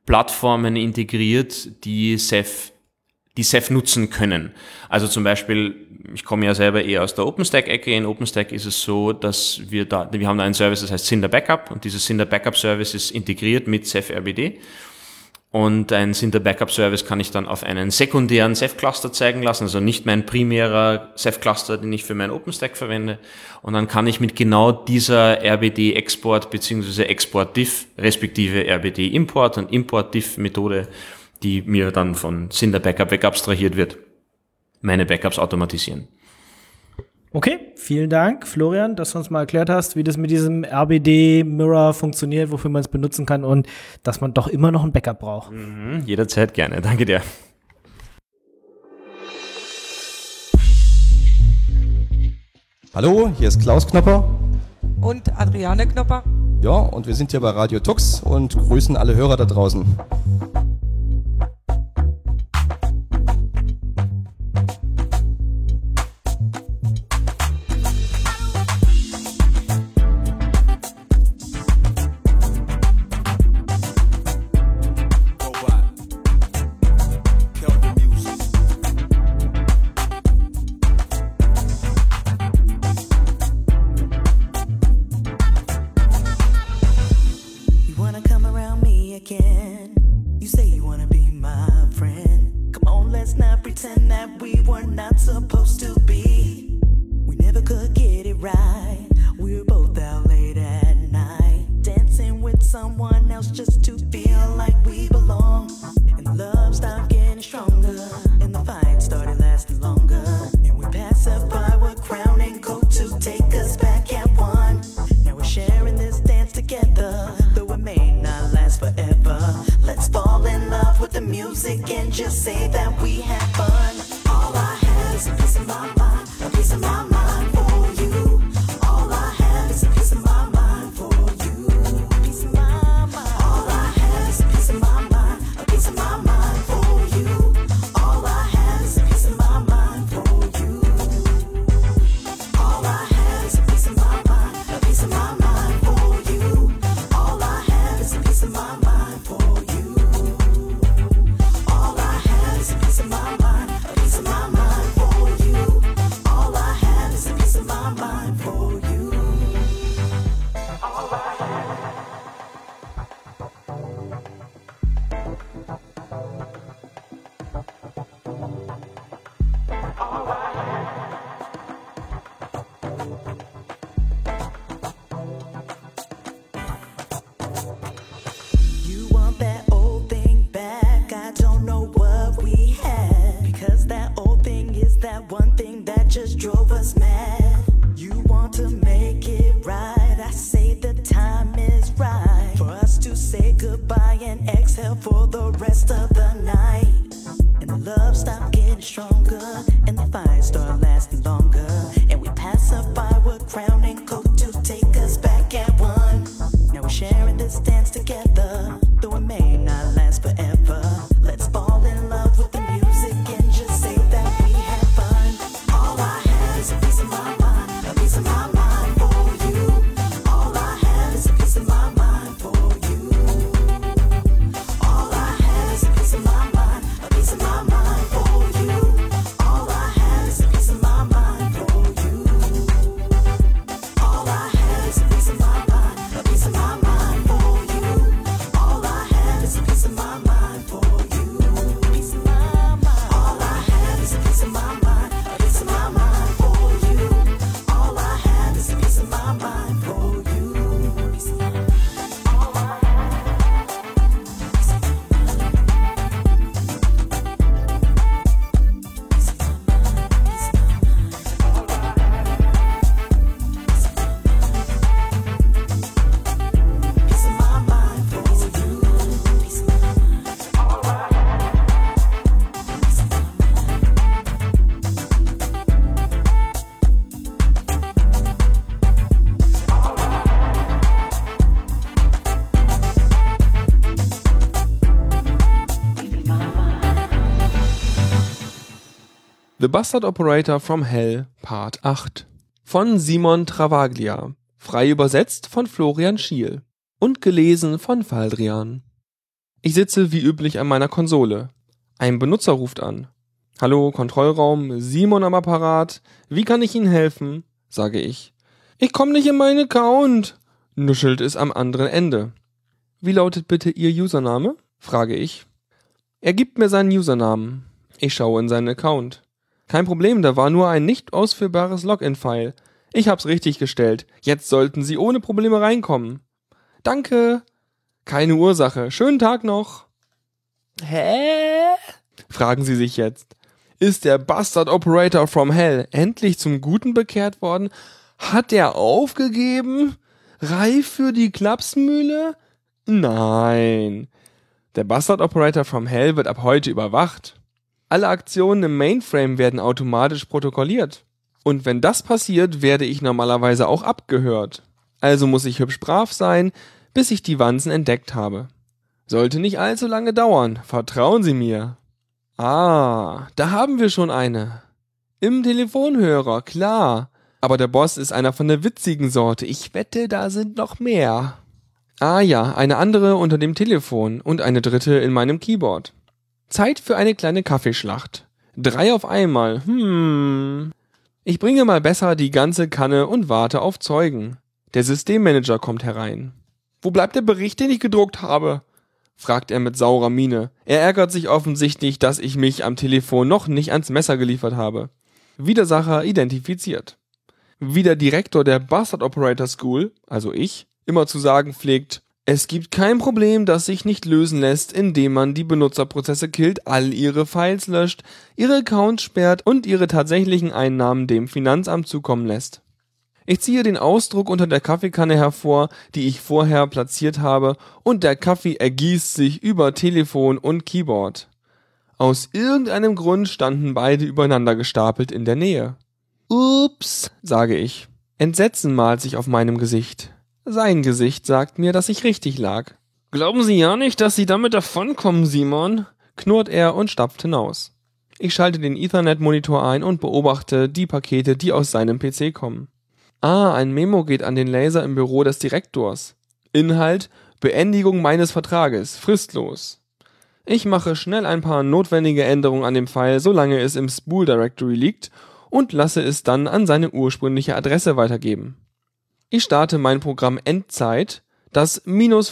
Plattformen integriert, die Ceph nutzen können. Also zum Beispiel, ich komme ja selber eher aus der OpenStack-Ecke. In OpenStack ist es so, dass wir haben da einen Service, das heißt Cinder Backup, und dieses Cinder Backup Service ist integriert mit Ceph RBD. Und ein Cinder Backup Service kann ich dann auf einen sekundären Ceph Cluster zeigen lassen, also nicht mein primärer Ceph Cluster, den ich für meinen OpenStack verwende. Und dann kann ich mit genau dieser RBD Export bzw. Export Diff respektive RBD Import und Import Diff Methode, die mir dann von Cinder Backup wegabstrahiert wird, meine Backups automatisieren. Okay, vielen Dank, Florian, dass du uns mal erklärt hast, wie das mit diesem RBD-Mirror funktioniert, wofür man es benutzen kann und dass man doch immer noch ein Backup braucht. Jederzeit gerne. Danke dir. Hallo, hier ist Klaus Knopper. Und Adriane Knopper. Ja, und wir sind hier bei Radio Tux und grüßen alle Hörer da draußen. The Bastard Operator from Hell, Part 8 von Simon Travaglia, frei übersetzt von Florian Schiel und gelesen von Valdrian. Ich sitze wie üblich an meiner Konsole. Ein Benutzer ruft an. Hallo, Kontrollraum, Simon am Apparat. Wie kann ich Ihnen helfen? Sage ich. Ich komme nicht in meinen Account, nuschelt es am anderen Ende. Wie lautet bitte Ihr Username? Frage ich. Er gibt mir seinen Usernamen. Ich schaue in seinen Account. Kein Problem, da war nur ein nicht ausführbares Login-File. Ich hab's richtig gestellt. Jetzt sollten Sie ohne Probleme reinkommen. Danke. Keine Ursache. Schönen Tag noch. Hä? Fragen Sie sich jetzt. Ist der Bastard Operator from Hell endlich zum Guten bekehrt worden? Hat er aufgegeben? Reif für die Klapsmühle? Nein. Der Bastard Operator from Hell wird ab heute überwacht. Alle Aktionen im Mainframe werden automatisch protokolliert. Und wenn das passiert, werde ich normalerweise auch abgehört. Also muss ich hübsch brav sein, bis ich die Wanzen entdeckt habe. Sollte nicht allzu lange dauern, vertrauen Sie mir. Ah, da haben wir schon eine. Im Telefonhörer, klar. Aber der Boss ist einer von der witzigen Sorte. Ich wette, da sind noch mehr. Ah ja, eine andere unter dem Telefon und eine dritte in meinem Keyboard. Zeit für eine kleine Kaffeeschlacht. 3 auf einmal. Ich bringe mal besser die ganze Kanne und warte auf Zeugen. Der Systemmanager kommt herein. Wo bleibt der Bericht, den ich gedruckt habe? Fragt er mit saurer Miene. Er ärgert sich offensichtlich, dass ich mich am Telefon noch nicht ans Messer geliefert habe. Widersacher identifiziert. Wie der Direktor der Bastard Operator School, also ich, immer zu sagen pflegt, es gibt kein Problem, das sich nicht lösen lässt, indem man die Benutzerprozesse killt, all ihre Files löscht, ihre Accounts sperrt und ihre tatsächlichen Einnahmen dem Finanzamt zukommen lässt. Ich ziehe den Ausdruck unter der Kaffeekanne hervor, die ich vorher platziert habe, und der Kaffee ergießt sich über Telefon und Keyboard. Aus irgendeinem Grund standen beide übereinander gestapelt in der Nähe. Ups, sage ich. Entsetzen malt sich auf meinem Gesicht. Sein Gesicht sagt mir, dass ich richtig lag. Glauben Sie ja nicht, dass Sie damit davonkommen, Simon? Knurrt er und stapft hinaus. Ich schalte den Ethernet-Monitor ein und beobachte die Pakete, die aus seinem PC kommen. Ah, ein Memo geht an den Laser im Büro des Direktors. Inhalt: Beendigung meines Vertrages, fristlos. Ich mache schnell ein paar notwendige Änderungen an dem File, solange es im Spool Directory liegt, und lasse es dann an seine ursprüngliche Adresse weitergeben. Ich starte mein Programm Endzeit, das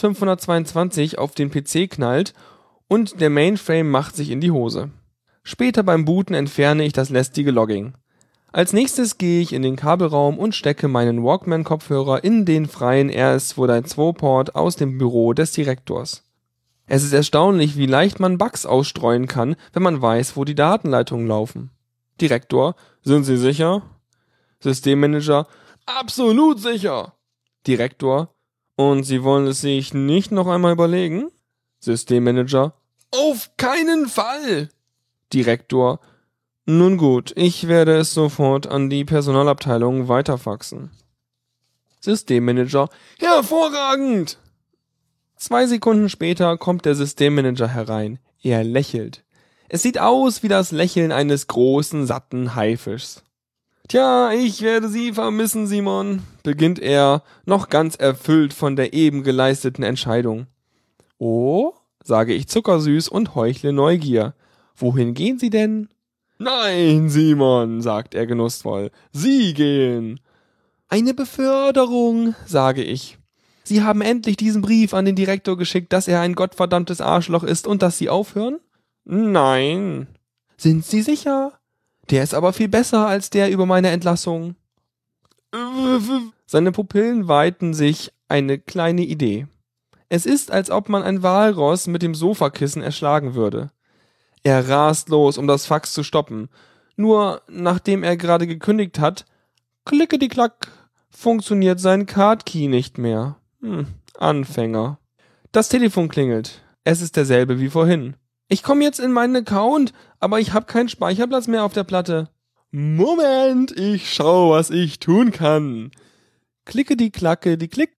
-522 auf den PC knallt und der Mainframe macht sich in die Hose. Später beim Booten entferne ich das lästige Logging. Als nächstes gehe ich in den Kabelraum und stecke meinen Walkman-Kopfhörer in den freien RS-232-Port aus dem Büro des Direktors. Es ist erstaunlich, wie leicht man Bugs ausstreuen kann, wenn man weiß, wo die Datenleitungen laufen. Direktor: Sind Sie sicher? Systemmanager: Absolut sicher. Direktor: Und Sie wollen es sich nicht noch einmal überlegen? Systemmanager: Auf keinen Fall. Direktor: Nun gut, ich werde es sofort an die Personalabteilung weiterfaxen. Systemmanager: Hervorragend! 2 Sekunden später kommt der Systemmanager herein. Er lächelt. Es sieht aus wie das Lächeln eines großen, satten Haifischs. Tja, ich werde Sie vermissen, Simon, beginnt er, noch ganz erfüllt von der eben geleisteten Entscheidung. Oh, sage ich zuckersüß und heuchle Neugier. Wohin gehen Sie denn? Nein, Simon, sagt er genussvoll. Sie gehen. Eine Beförderung, sage ich. Sie haben endlich diesen Brief an den Direktor geschickt, dass er ein gottverdammtes Arschloch ist und dass Sie aufhören? Nein. Sind Sie sicher? Der ist aber viel besser als der über meine Entlassung. Seine Pupillen weiten sich eine kleine Idee. Es ist, als ob man ein Walross mit dem Sofakissen erschlagen würde. Er rast los, um das Fax zu stoppen. Nur, nachdem er gerade gekündigt hat, klickedi-klack, funktioniert sein Card-Key nicht mehr. Anfänger. Das Telefon klingelt. Es ist derselbe wie vorhin. Ich komme jetzt in meinen Account, aber ich habe keinen Speicherplatz mehr auf der Platte. Moment, ich schau, was ich tun kann. Klickedi-klacke-di-klick,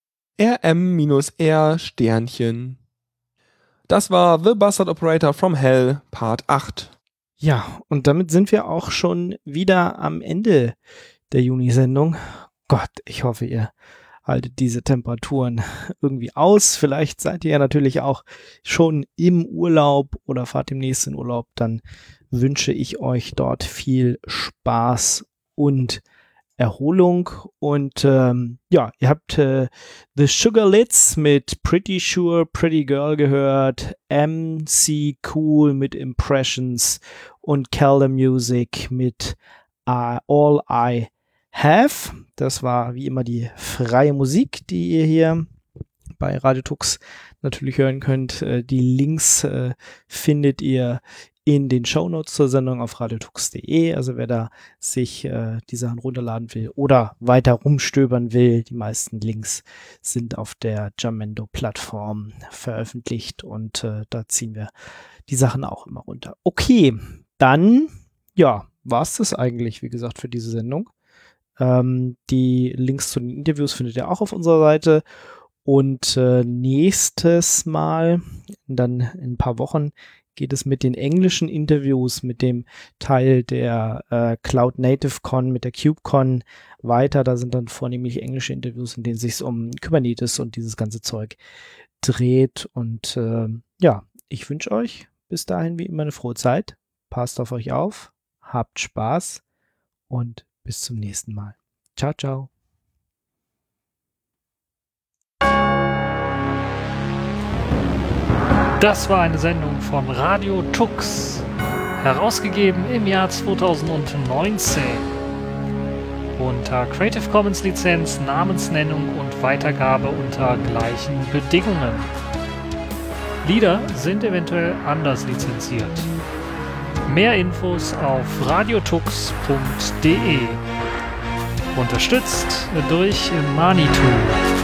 RM-R Sternchen. Das war The Bastard Operator from Hell, Part 8. Ja, und damit sind wir auch schon wieder am Ende der Juni-Sendung. Gott, ich hoffe, ihr haltet diese Temperaturen irgendwie aus. Vielleicht seid ihr ja natürlich auch schon im Urlaub oder fahrt demnächst in Urlaub. Dann wünsche ich euch dort viel Spaß und Erholung. Und ja, ihr habt The Sugarlits mit Pretty Sure, Pretty Girl gehört, MC Cool mit Impressions und Calder Music mit All I Have. Das war wie immer die freie Musik, die ihr hier bei Radio Tux natürlich hören könnt. Die Links findet ihr in den Shownotes zur Sendung auf radiotux.de. Also wer da sich die Sachen runterladen will oder weiter rumstöbern will, die meisten Links sind auf der Jamendo-Plattform veröffentlicht und da ziehen wir die Sachen auch immer runter. Okay, dann ja, war es das eigentlich, wie gesagt, für diese Sendung. Die Links zu den Interviews findet ihr auch auf unserer Seite. Und nächstes Mal, dann in ein paar Wochen, geht es mit den englischen Interviews, mit dem Teil der Cloud Native Con, mit der KubeCon weiter. Da sind dann vornehmlich englische Interviews, in denen es sich um Kubernetes und dieses ganze Zeug dreht. Und ja, ich wünsche euch bis dahin wie immer eine frohe Zeit. Passt auf euch auf, habt Spaß und bis zum nächsten Mal. Ciao, ciao. Das war eine Sendung von Radio Tux, herausgegeben im Jahr 2019. Unter Creative Commons Lizenz, Namensnennung und Weitergabe unter gleichen Bedingungen. Lieder sind eventuell anders lizenziert. Mehr Infos auf radiotux.de. Unterstützt durch Manitou.